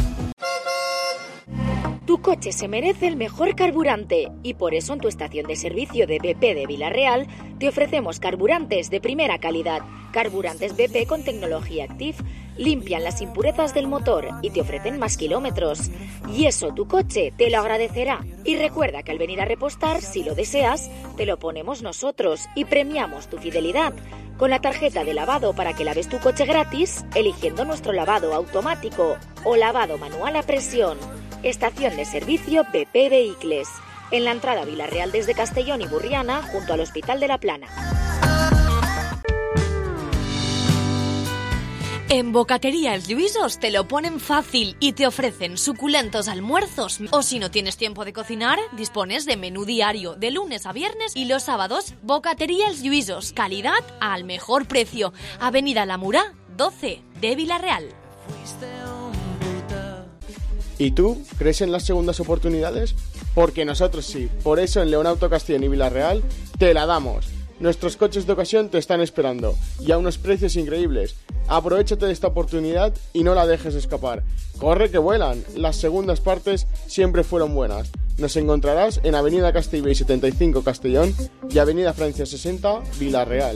S14: Tu coche se merece el mejor carburante y por eso en tu estación de servicio de BP de Vila-real te ofrecemos carburantes de primera calidad. Carburantes BP con tecnología Active limpian las impurezas del motor y te ofrecen más kilómetros. Y eso tu coche te lo agradecerá. Y recuerda que al venir a repostar, si lo deseas, te lo ponemos nosotros y premiamos tu fidelidad con la tarjeta de lavado para que laves tu coche gratis eligiendo nuestro lavado automático o lavado manual a presión. Estación de servicio BP Vehicles, en la entrada a Vila-real desde Castellón y Burriana, junto al Hospital de la Plana.
S15: En Bocatería Els Lluïsos te lo ponen fácil y te ofrecen suculentos almuerzos. O si no tienes tiempo de cocinar, dispones de menú diario de lunes a viernes y los sábados. Bocatería Els Lluïsos, calidad al mejor precio. Avenida La Murá, 12 de Vila-real.
S2: ¿Y tú? ¿Crees en las segundas oportunidades? Porque nosotros sí. Por eso en Leonauto Castellón y Villarreal te la damos. Nuestros coches de ocasión te están esperando y a unos precios increíbles. Aprovechate de esta oportunidad y no la dejes escapar. ¡Corre que vuelan! Las segundas partes siempre fueron buenas. Nos encontrarás en Avenida Castellbell 75 Castellón y Avenida Francia 60 Villarreal.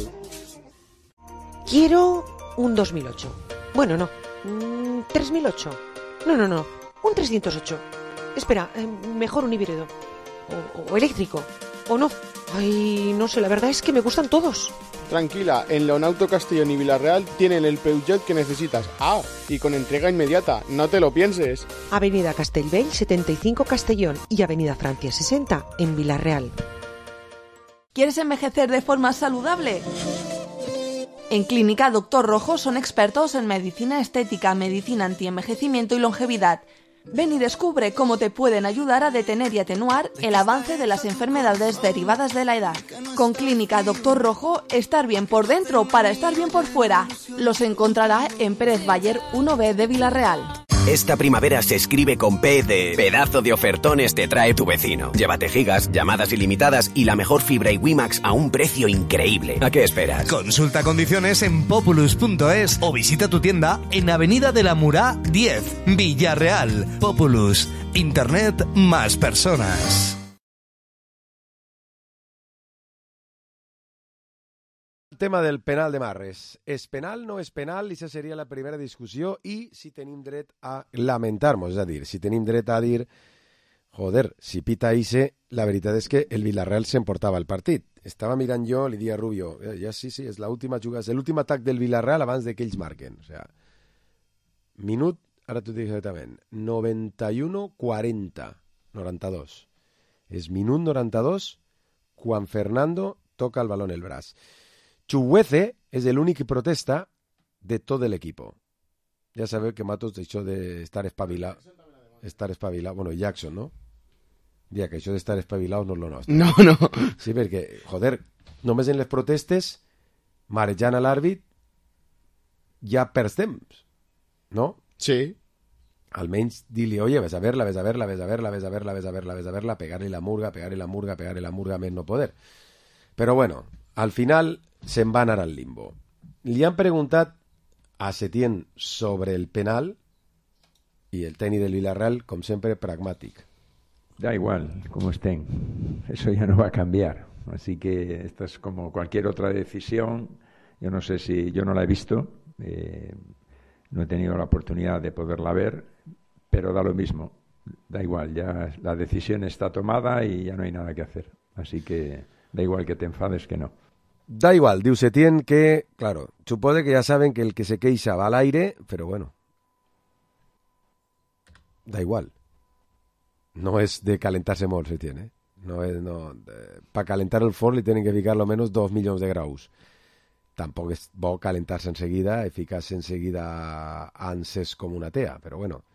S4: Quiero un 2008. Bueno, no. 3008. No. Un 308. Espera, mejor un híbrido. O eléctrico. O no. Ay, no sé, la verdad es que me gustan todos.
S2: Tranquila, en Leonauto Castellón y Villarreal tienen el Peugeot que necesitas. Ah, y con entrega inmediata, no te lo pienses.
S4: Avenida Castellbell 75 Castellón y Avenida Francia 60 en Villarreal.
S6: ¿Quieres envejecer de forma saludable? En Clínica Doctor Rojo son expertos en medicina estética, medicina antienvejecimiento y longevidad. Ven y descubre cómo te pueden ayudar a detener y atenuar el avance de las enfermedades derivadas de la edad. Con Clínica Doctor Rojo, estar bien por dentro para estar bien por fuera. Los encontrará en Pérez Bayer 1B de Villarreal.
S16: Esta primavera se escribe con P de pedazo de ofertones te trae tu vecino. Llévate gigas, llamadas ilimitadas y la mejor fibra y WiMax a un precio increíble. ¿A qué esperas?
S17: Consulta condiciones en populus.es o visita tu tienda en Avenida de la Murá 10, Villarreal. Populus. Internet más personas.
S1: Tema del penal de Marres. És penal, no és penal? I aquesta seria la primera discussió i si tenim dret a lamentar-nos, és a dir, si tenim dret a dir joder, si pita Ise, la veritat és que el Villarreal s'emportava el partit. Estava mirant jo, li dia a Rubio, ja sí, és l'última jugada, és l'últim atac del Villarreal abans de que ells marquen. O sea, minut, ara t'ho dic exactament, 91-40, 92. És minut 92 quan Fernando toca el balón en el braç. Chuguece és l'únic que protesta de tot l'equip. Ja sabeu que Matos això d'estar espavilat, bueno, Jackson, no? Dia que això d'estar espavilat no és lo nostre.
S2: No.
S1: Sí, perquè, joder, només en les protestes, marejant a l'àrbit, ja perds temps, no?
S2: Sí.
S1: Almenys dir-li, oye, ves a verla, pegar-li la murga, més no poder. Però bueno, al final se'n va anar al limbo. Li han preguntat a Setién sobre el penal y el técnico del Villarreal, como siempre, pragmático.
S12: Da igual cómo estén, eso ya no va a cambiar. Así que esta es como cualquier otra decisión. Yo no sé si, yo no la he visto, no he tenido la oportunidad de poderla ver, pero da lo mismo. Da igual, ya la decisión está tomada y ya no hay nada que hacer. Así que da igual que te enfades que no.
S1: Da igual, diu Setién que, claro, supone que ya saben que el que se queixa va al aire, pero bueno, da igual. No es de calentarse molt, Setién, para calentar el forn le tienen que ficar lo menos 2 millones de graus. Tampoco es bo calentarse enseguida y ficarse enseguida anses como una tea, pero bueno,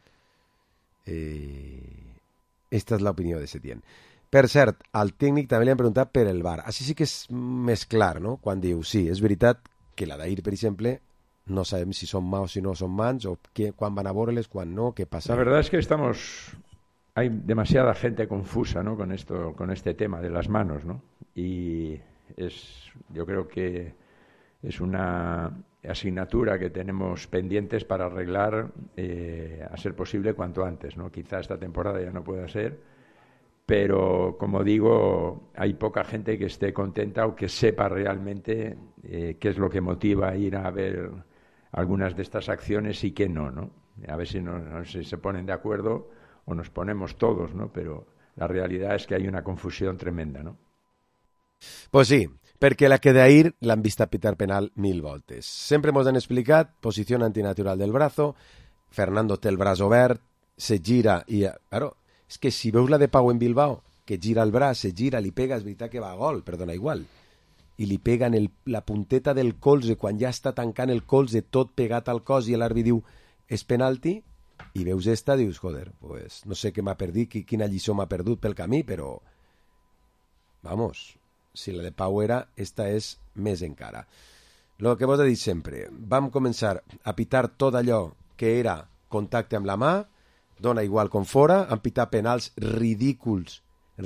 S1: esta es la opinió de Setién. Per cert, al tècnic també li han preguntat per el VAR. Així sí que és més clar, no? Quan diu, sí, és veritat que la d'ahir, per exemple, no sabem si són mans o si no són mans, o quan van a veure-les, quan no, què passa.
S12: La verdad es que hay demasiada gente confusa, ¿no? con este tema de las manos, ¿no? Y yo creo que es una asignatura que tenemos pendientes para arreglar a ser posible cuanto antes, ¿no? Quizá esta temporada ya no pueda ser, pero como digo, hay poca gente que esté contenta o que sepa realmente qué es lo que motiva a ir a ver algunas de estas acciones y qué no, ¿no? A ver si no se ponen de acuerdo o nos ponemos todos, ¿no? Pero la realidad es que hay una confusión tremenda, ¿no?
S1: Pues sí, perquè la que d'ahir l'han vist a pitar penal 1000 voltes. Sempre mos han explicat posició antinatural del brazo, Fernando té el braç obert, se gira i... Claro, és que si veus la de Pau en Bilbao, que gira el braç, se gira, li pega, és veritat que va a gol, però dona igual. I li pega en la punteta del colze, quan ja està tancant el colze tot pegat al cos i l'àrbitre diu és penalti, i veus esta, dius, joder, pues no sé què m'ha perdut, quina lliçó m'ha perdut pel camí, però vamos, si la de Pau era, esta és més encara. Lo que vos he dit sempre, vam començar a pitar tot allò que era contacte amb la mà, dona igual com fora, han pitat penals ridículs,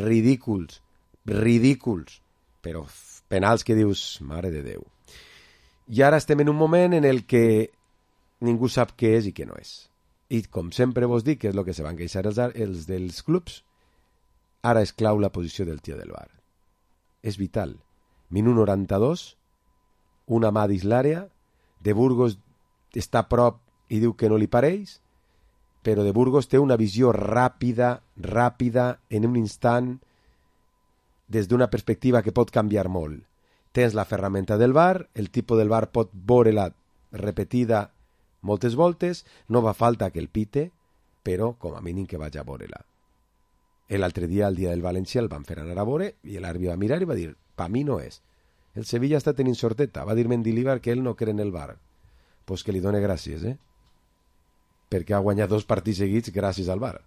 S1: però penals que dius, mare de Déu. I ara estem en un moment en el que ningú sap què és i què no és. I com sempre vos dic, que és el que se van queixar els dels clubs, ara és clau la posició del tio del VAR. És vital. Minut 92, una mà dins l'àrea, de Burgos està a prop i diu que no li pareix, però de Burgos té una visió ràpida, en un instant, des d'una perspectiva que pot canviar molt. Tens la ferramenta del VAR, el tipus del VAR pot veure-la repetida moltes voltes, no va falta que el pite, però com a mínim que vaig a veure-la. L'altre dia, el dia del València, el van fer anar a veure i l'àrbitre va mirar i va dir, pa mi no és. El Sevilla està tenint sorteta, va dir Mendilibar que ell no cree en el VAR. Pues que li done gràcies, perquè ha guanyat 2 partits seguits gràcies al VAR.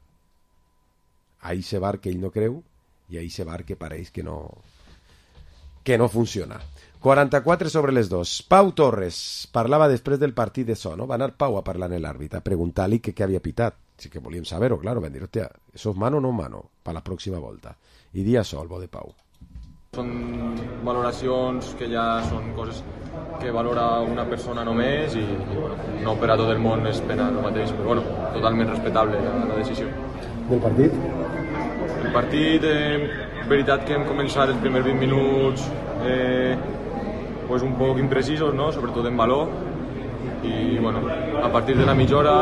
S1: A eixe VAR que ell no creu i a eixe VAR que pareix que no funciona. 44 sobre les 2. Pau Torres parlava després del partit de so, no? Va anar Pau a parlar amb l'àrbitre, a preguntar-li què havia pitat. Sí que volíem saber-ho, claro, van dir, hòstia, això és mano o no mano per la pròxima volta. I dia sol, bo de Pau.
S18: Són valoracions que ja són coses que valora una persona només i bueno, no per a tot el món és pena el mateix, però bueno, totalment respectable la decisió.
S19: Del partit?
S18: El partit, veritat que hem començat els primers 20 minuts pues un poc imprecisos, no? Sobretot en valor, i bueno, a partir de la mitja hora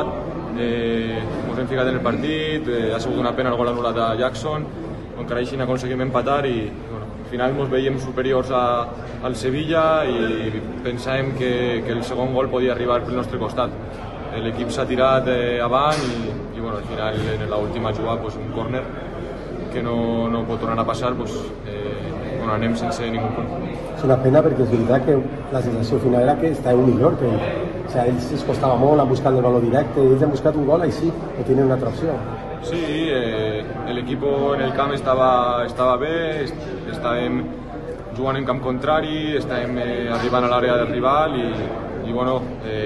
S18: ens hem ficat en el partit, ha sigut una pena el gol anul·lat a Jackson, encara així aconseguim empatar i bueno, al final ens veiem superiors al Sevilla i pensàvem que el segon gol podia arribar pel nostre costat. L'equip s'ha tirat avant i bueno, al final en l'última jugada pues, un córner que no pot tornar a passar, pues, bueno, anem sense ningú punt.
S19: És una pena perquè és veritat que la sensació final era que estava millor que ell. O sea, ells es costava molt, han buscat el valor directe, ells han buscat un gol així, no tenen una altra opció.
S18: Sí, l'equip en el camp estava bé, estàvem jugant en camp contrari, estàvem arribant a l'àrea del rival i bueno,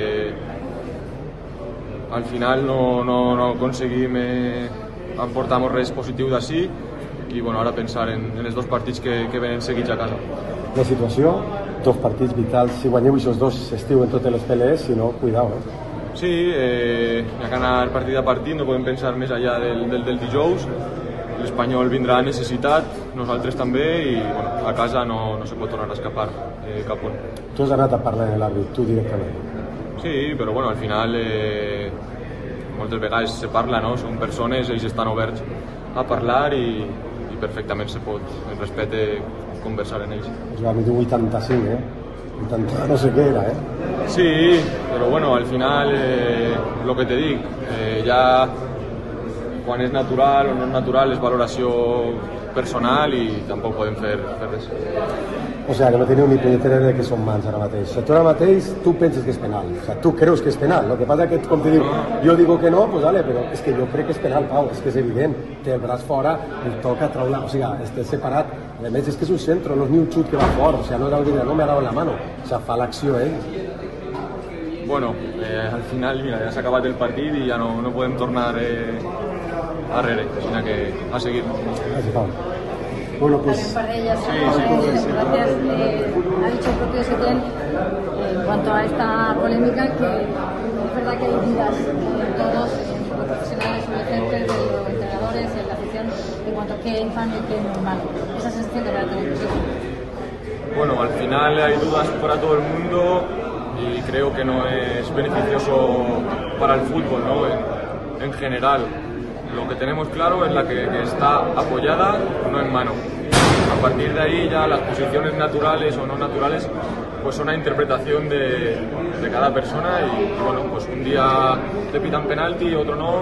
S18: al final no aconseguim emportar res positiu d'ací i bueno, ara pensar en els 2 partits que venen seguits a casa.
S19: La situació, 2 partits vitals, si guanyeu aquests 2 estiu en totes les PLS, si no, cuidao.
S18: Sí, hi ha que anar partit a partit, no podem pensar més enllà del dijous. L'Espanyol vindrà necessitat, nosaltres també, i bueno, a casa no se pot tornar a escapar cap on.
S19: Tu has anat a parlar amb l'àrbit, tu directament?
S18: Sí, però bueno, al final moltes vegades se parla, no? Són persones, ells estan oberts a parlar i perfectament se pot, en respecte, conversar en ells.
S19: És l'àrbit 85, 80 no sé què era,
S18: Sí, però bueno, al final, el que te dic, ja quan és natural o no és natural és valoració personal i tampoc podem fer res.
S19: O sea, que no teniu ni punyetera de que són mans ara mateix. O sea, tu ara mateix, tu penses que és penal. O sea, tu creus que és penal. Lo que passa que, com te diu, jo digo que no, pues vale, però és que jo crec que és penal, Pau. És que és evident. Té el braç fora, el toca, traula, o sigui, està separat. A més, és que és un centro, no és ni un xut que va fort. O sea, no era el no me ha dado la mano. O sea, fa l'acció ell.
S18: Bueno, al final, mira, ja s'ha acabat el partit i ja no podem tornar arrere, sinó que a seguir.
S19: Gràcies, Pau. Bueno, pues...
S20: Un par de ellas, gracias. Ha dicho el propio Setién, en cuanto a esta polémica, que es verdad que hay dudas todos, los profesionales, adolescentes, los entrenadores, en la afición, en cuanto a qué es fan y qué es normal. Esa sensación de la televisión.
S18: Bueno, al final hay dudas para todo el mundo y creo que no es beneficioso para el fútbol, ¿no? En general. Lo que tenemos claro es la que está apoyada, no en mano. A partir de ahí ya las posiciones naturales o no naturales pues son una interpretación de cada persona y bueno, pues un día te pitan penalti, otro no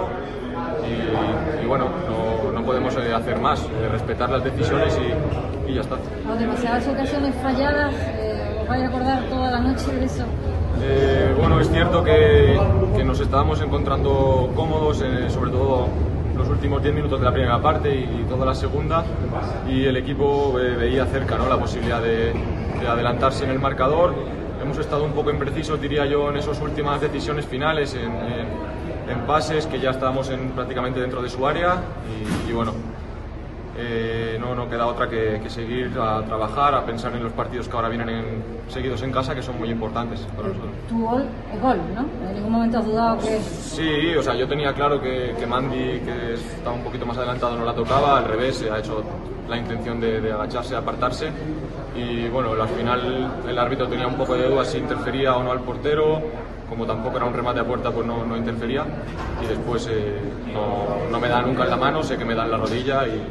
S18: y bueno, no podemos hacer más, respetar las decisiones y ya está.
S20: O demasiadas ocasiones falladas, os vais a acordar toda la noche de eso.
S18: Bueno, es cierto que nos estábamos encontrando cómodos, sobre todo los últimos 10 minutos de la primera parte y toda la segunda, y el equipo veía cerca, ¿no?, la posibilidad de adelantarse en el marcador hemos estado un poco imprecisos, diría yo, en esas últimas decisiones finales, en pases, que ya estábamos prácticamente dentro de su área y bueno, no queda otra que seguir a trabajar, a pensar en los partidos que ahora vienen seguidos en casa, que son muy importantes para nosotros.
S20: Tu gol es gol, ¿no? ¿En ningún momento has dudado que...?
S18: Sí, o sea, yo tenía claro que Mandy, que estaba un poquito más adelantado, no la tocaba, al revés, ha hecho la intención de agacharse, apartarse, y bueno, al final el árbitro tenía un poco de dudas si interfería o no al portero, como tampoco era un remate a puerta, pues no interfería, y después no me da nunca en la mano, sé que me da en la rodilla y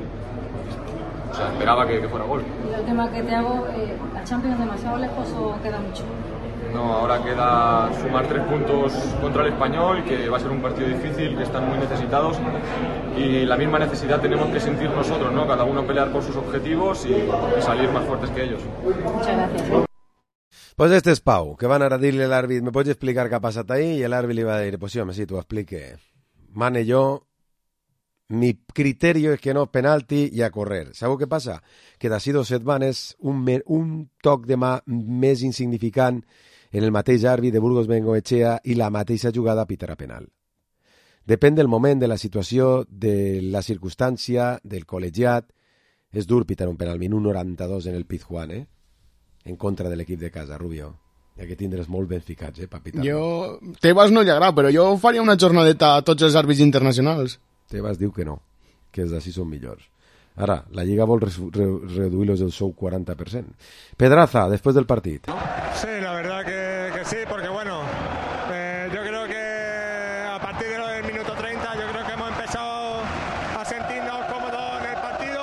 S18: o sea, esperaba que fuera gol.
S20: Y el tema que te hago, ¿la Champions demasiado lejos o queda mucho?
S18: No, ahora queda sumar 3 puntos contra el Español, que va a ser un partido difícil, que están muy necesitados, y la misma necesidad tenemos que sentir nosotros, ¿no? Cada uno pelear por sus objetivos y salir más fuertes que ellos.
S20: Muchas gracias.
S1: Pues este es Pau, que van a dir-li a l'àrbit, ¿me pots explicar qué ha pasado ahí? Y el árbitro le va a decir, pues sí, hombre, sí, tú explique. Mane, yo, mi criterio es que no penalti y a correr. ¿Sabeu què passa? Que d'ací 2 setmanes un toc de mà més insignificant en el mateix àrbit de Burgos Bengoechea i la mateixa jugada pitarà penal. Depèn del moment, de la situació, de la circumstància, del col·legiat. És dur pitar un penal, minut 92 en el Pizjuán, en contra de l'equip de casa, Rubio. Hi ha que tindre's molt ben ficats, per pitar-lo.
S2: Tebas no li agrada, però jo faria una jornadeta a tots els àrbits internacionals.
S1: Tebas diu que no, que els d'ací són millors. Ara, la Lliga vol reduir-los del sou 40%. Pedraza, después del partido.
S21: Sí, la verdad que sí, porque bueno, yo creo que a partir del minuto 30 yo creo que hemos empezado a sentirnos cómodos en el partido.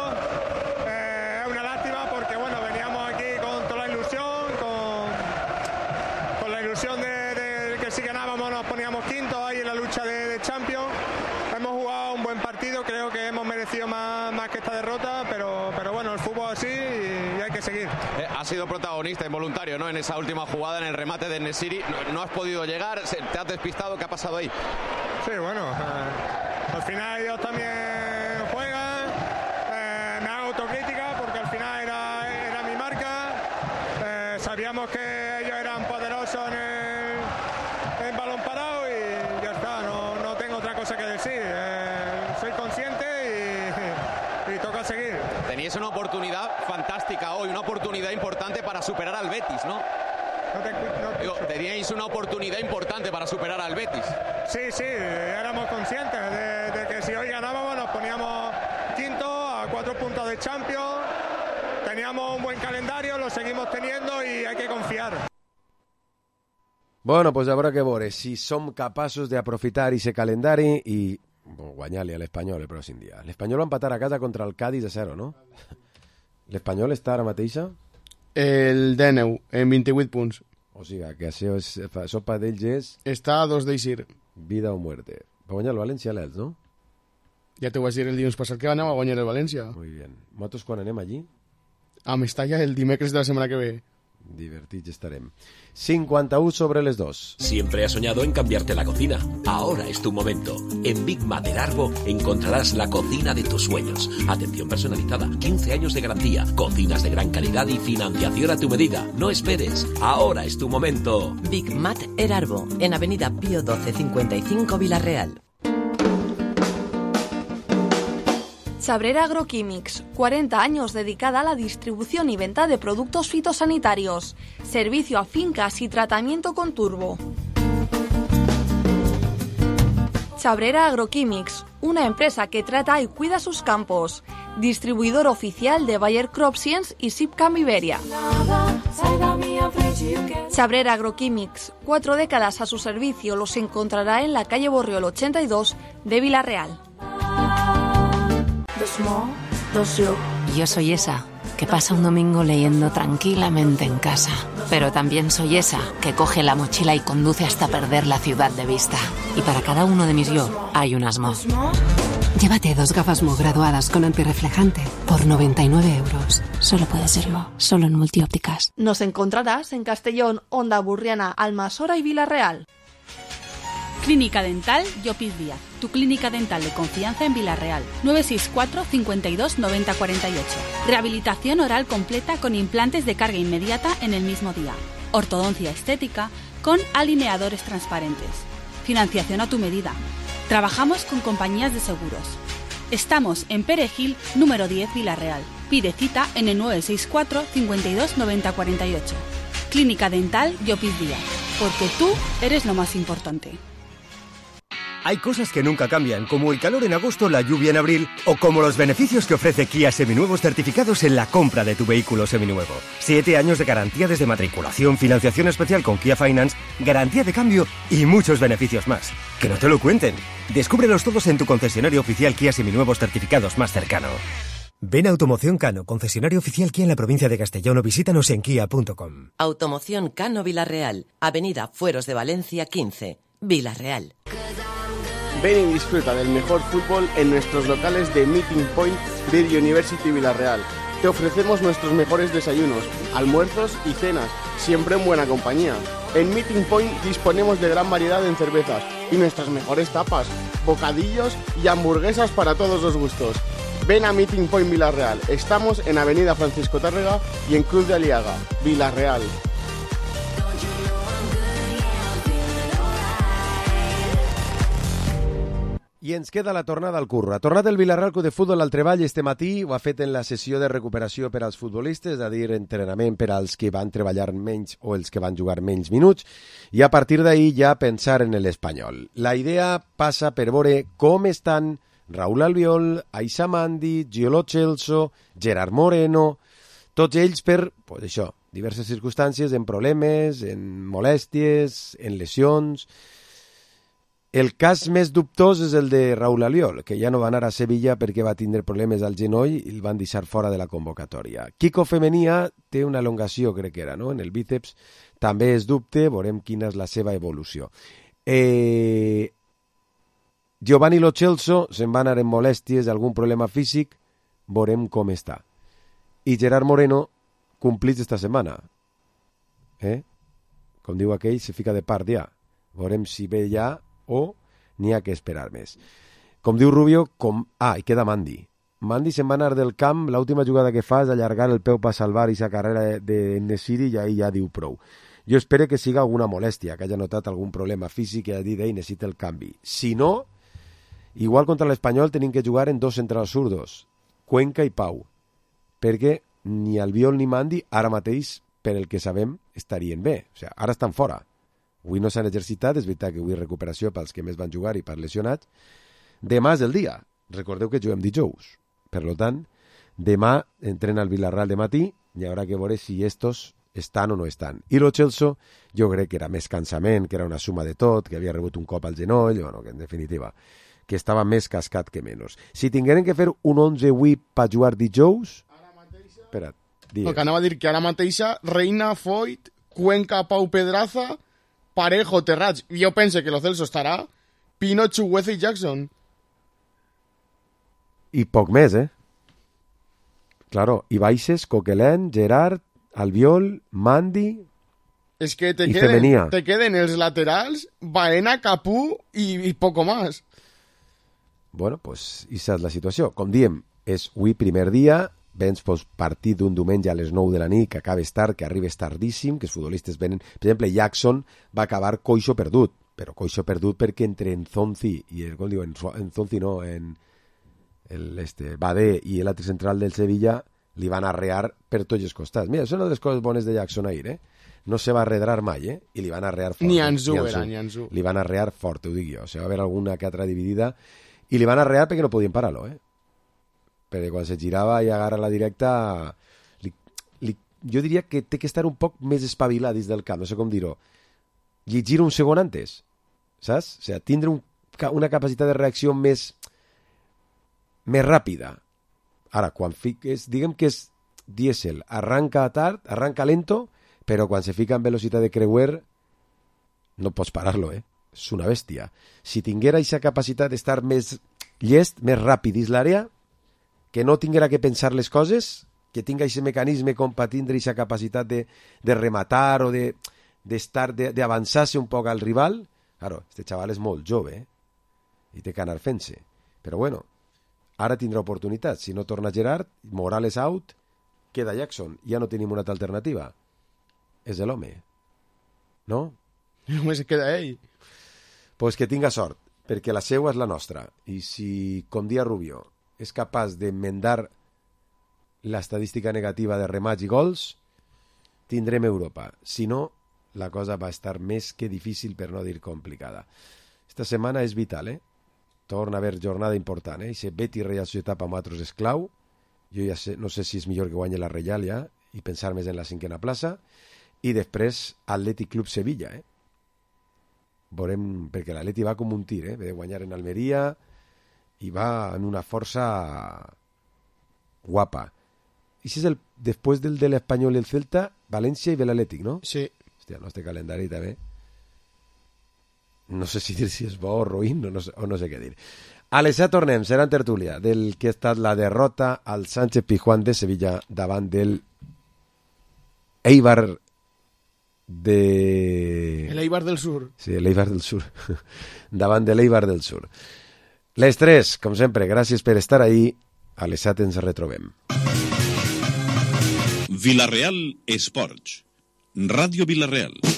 S21: Es una lástima porque bueno, veníamos aquí con toda la ilusión, con la ilusión de que si ganábamos nos poníamos quintos ahí en la lucha de Champions. Hemos jugado un buen partido, creo que hemos merecido más que esta derrota, pero bueno, el fútbol así y hay que seguir.
S22: Has sido protagonista involuntario, ¿no? En esa última jugada, en el remate de Nesiri, no has podido llegar, te has despistado, ¿qué ha pasado ahí?
S21: Sí, bueno, al final ellos también juegan, me hago autocrítica porque al final era mi marca, sabíamos que ellos eran poderosos en balón parado y ya está, no tengo otra cosa que decir, soy consciente y toca seguir.
S22: Teníais una oportunidad fantástica hoy, una oportunidad importante para superar al Betis, ¿no? Teníais una oportunidad importante para superar al Betis.
S21: Sí, éramos conscientes de que si hoy ganábamos nos poníamos quinto a 4 puntos de Champions, teníamos un buen calendario, lo seguimos teniendo y hay que confiar.
S1: Bueno, pues habrá que veure si som capaços d'aprofitar ese calendari i guanyar-li a l'Espanyol el pròxim dia. L'Espanyol va empatar a casa contra el Cádiz de 0, no? L'Espanyol està ara mateixa?
S2: El Déneu, en 28 punts.
S1: O sigui, que això per d'ells és...
S2: Està a 2 d'eixir.
S1: Vida o muerte. Va guanyar el València a l'Elx, no?
S2: Ja t'ho vaig dir el dilluns passat que anava a guanyar el València.
S1: Muy bien. Nosaltres quan anem allí?
S2: A Mestalla el dimecres de la setmana que ve.
S1: Divertits estarem. 51 sobre les 2.
S23: Siempre has soñado en cambiarte la cocina. Ahora es tu momento. En Big Mat Erarbo encontrarás la cocina de tus sueños. Atención personalizada, 15 años de garantía, cocinas de gran calidad y financiación a tu medida. No esperes. Ahora es tu momento.
S24: Big Mat Erarbo, en Avenida Pío 12 55 Villarreal.
S6: Chabrera Agroquímics, 40 años dedicada a la distribución y venta de productos fitosanitarios. Servicio a fincas y tratamiento con turbo. Chabrera Agroquímics, una empresa que trata y cuida sus campos. Distribuidor oficial de Bayer CropScience y Sipcam Iberia. Chabrera Agroquímics, 4 décadas a su servicio, los encontrará en la calle Borriol 82 de Villarreal.
S25: Yo soy esa que pasa un domingo leyendo tranquilamente en casa, pero también soy esa que coge la mochila y conduce hasta perder la ciudad de vista. Y para cada uno de mis yo hay un Asmo. Llévate 2 gafas Mo graduadas con antirreflejante por 99 euros. Solo puede serlo, solo en Multiópticas.
S6: Nos encontrarás en Castellón, Onda Burriana, Almasora y Villarreal.
S3: Clínica Dental Llopis Díaz, tu clínica dental de confianza en Villarreal. 964 52 90 48. Rehabilitación oral completa con implantes de carga inmediata en el mismo día. ortodoncia estética con alineadores transparentes, financiación a tu medida. Trabajamos con compañías de seguros. Estamos en Perejil, número 10, Villarreal. Pide cita en el 964 52 90 48. Clínica Dental Llopis Díaz, porque tú eres lo más importante.
S5: Hay cosas que nunca cambian, como el calor en agosto, la lluvia en abril, o como los beneficios que ofrece Kia Seminuevos certificados en la compra de tu vehículo seminuevo. 7 años de garantía desde matriculación, financiación especial con Kia Finance, garantía de cambio y muchos beneficios más. Que no te lo cuenten. Descúbrelos todos en tu concesionario oficial Kia Seminuevos certificados más cercano. Ven a Automoción Cano, concesionario oficial Kia en la provincia de Castellón, o visítanos en kia.com.
S24: Automoción Cano Villarreal, Avenida Fueros de Valencia 15, Villarreal.
S2: Ven y disfruta del mejor fútbol en nuestros locales de Meeting Point de University Villarreal. Te ofrecemos nuestros mejores desayunos, almuerzos y cenas, siempre en buena compañía. En Meeting Point disponemos de gran variedad en cervezas y nuestras mejores tapas, bocadillos y hamburguesas para todos los gustos. Ven a Meeting Point Villarreal. Estamos en Avenida Francisco Tárrega y en Cruz de Aliaga, Villarreal.
S1: I ens queda la tornada al curro. Ha tornat el Villarreal Club de Futbol al treball este matí, ho ha fet en la sessió de recuperació per als futbolistes, és a dir, entrenament per als que van treballar menys o els que van jugar menys minuts, i a partir d'ahir ja pensar en l'Espanyol. La idea passa per veure com estan Raúl Albiol, Aïssa Mandi, Gio Lo Celso, Gerard Moreno, tots ells per, pues això, diverses circumstàncies, en problemes, en molèsties, en lesions. El cas més dubtós és el de Raúl Albiol, que ja no va anar a Sevilla perquè va tindre problemes al genoll i el van deixar fora de la convocatòria. Quico Femenia té una elongació, crec que era, no?, en el bíceps. També és dubte, veurem quina és la seva evolució. Giovanni Lo Celso se'n va anar en molèsties, algun problema físic, veurem com està. I Gerard Moreno, complits esta setmana. Com diu aquell, se fica de part ja. Veurem si ve ja o n'hi ha que esperar més. Com diu Rubio, i queda Mandi. Mandi se'n va anar del camp, l'última jugada que fa és allargar el peu per salvar aquesta carrera de Nesiri i ahí ja diu prou. Jo espero que siga alguna molèstia, que hagi notat algun problema físic i hagi dit, necessita el canvi. Si no, igual contra l'Espanyol tenim que jugar en dos centrals zurdos, Cuenca i Pau, perquè ni Albiol ni Mandi ara mateix, per el que sabem, estarien bé. O sigui, ara estan fora. Avui no s'han exercitat, és veritat que avui recuperació pels que més van jugar i per lesionats. Demà és el dia. Recordeu que juguem dijous. Per tant, demà entrena el Villarreal de matí, hi haurà que veure si estos estan o no estan. I Lo Celso, jo crec que era més cansament, que era una suma de tot, que havia rebut un cop al genoll, bueno, que en definitiva, que estava més cascat que menys. Si tingueren que fer un 11 avui per jugar dijous... Espera't, digues.
S2: El que anava a dir que ara mateixa, Reina, Foyt, Cuenca, Pau Pedraza... Parejo, Terrats, jo penso que Lo Celso estarà, Pino, Chugueza i Jackson.
S1: I poc més, Claro, i baixes, Coquelin, Gerard, Albiol, Mandi...
S2: És que te queden els laterals, Baena, Capú i poco más.
S1: Bueno, pues, esa és la situació. Com diem, és avui primer dia, vens partit d'un diumenge a les 9 de la nit, que acabes tard, que arribes tardíssim, que els futbolistes venen... Per exemple, Jackson va acabar coixo perdut, però coixo perdut perquè entre Enzonzi i com diu, Enzonzi no, Badé i l'altre central del Sevilla li van arrear per tots els costats. Mira, és una de les coses bones de Jackson ahir, no se va arredrar mai, i li van arrear fort.
S2: Ni Anzú era, ni Anzú.
S1: Li van arrear fort, ho dic jo. O sigui, va haver alguna que altra dividida i li van arrear perquè no podien parar-lo, perquè quan se girava i agarra la directa jo diria que té que estar un poc més espavilat dins del camp, no sé com dir-ho, llegir un segon antes, saps? O sigui, tindre una capacitat de reacció més ràpida. Ara, quan fiques, diguem que és dièsel, arranca tard, arranca lento, però quan se fica en velocitat de creuer no pots parar-lo, és una bèstia. Si tinguera aquesta capacitat d'estar més llest, més ràpid dins l'àrea, que no tinguera que pensar les coses, que tinga aquest mecanisme com per tindre aquesta capacitat de rematar o d'avançar-se un poc al rival. Claro, este xaval és molt jove, i té que anar fent-se. Però bueno, ara tindrà oportunitat. Si no torna Gerard, Morales out, queda Jackson. Ja no tenim una altra alternativa. És l'home. no?
S2: Només queda ell.
S1: Pues que tinga sort, perquè la seua és la nostra. I si, com dia Rubio, és capaç d'enmendar l'estadística negativa de remats i gols, tindrem Europa. Si no, la cosa va estar més que difícil, per no dir complicada. Esta setmana és vital, Torna a haver jornada important, I si Betis Real Societat per nosaltres és clau. Jo ja no sé si és millor que guanyi la Reial ja i pensar més en la 5a plaça. I després Atlètic Club Sevilla, Veurem, perquè l'Atleti va com un tir, ve de guanyar en Almeria i va en una força guapa. I si és després del de l'Espanyol i el Celta, València i ve l'Atlètic, no?
S2: Sí.
S1: Hòstia, el nostre calendari també. No sé si dir si és bo o roïn o no sé què dir. A les 7 tornem, serà en tertúlia del que ha estat la derrota al Sánchez Pizjuán de Sevilla davant del Eibar
S2: El Eibar del Sur.
S1: Sí, el Eibar del Sur. Davant de l'Eibar del Sur. Les 3, com sempre, gràcies per estar ahí. A les 7 ens retrobem.
S8: Vila Real Esports. Ràdio Vila Real.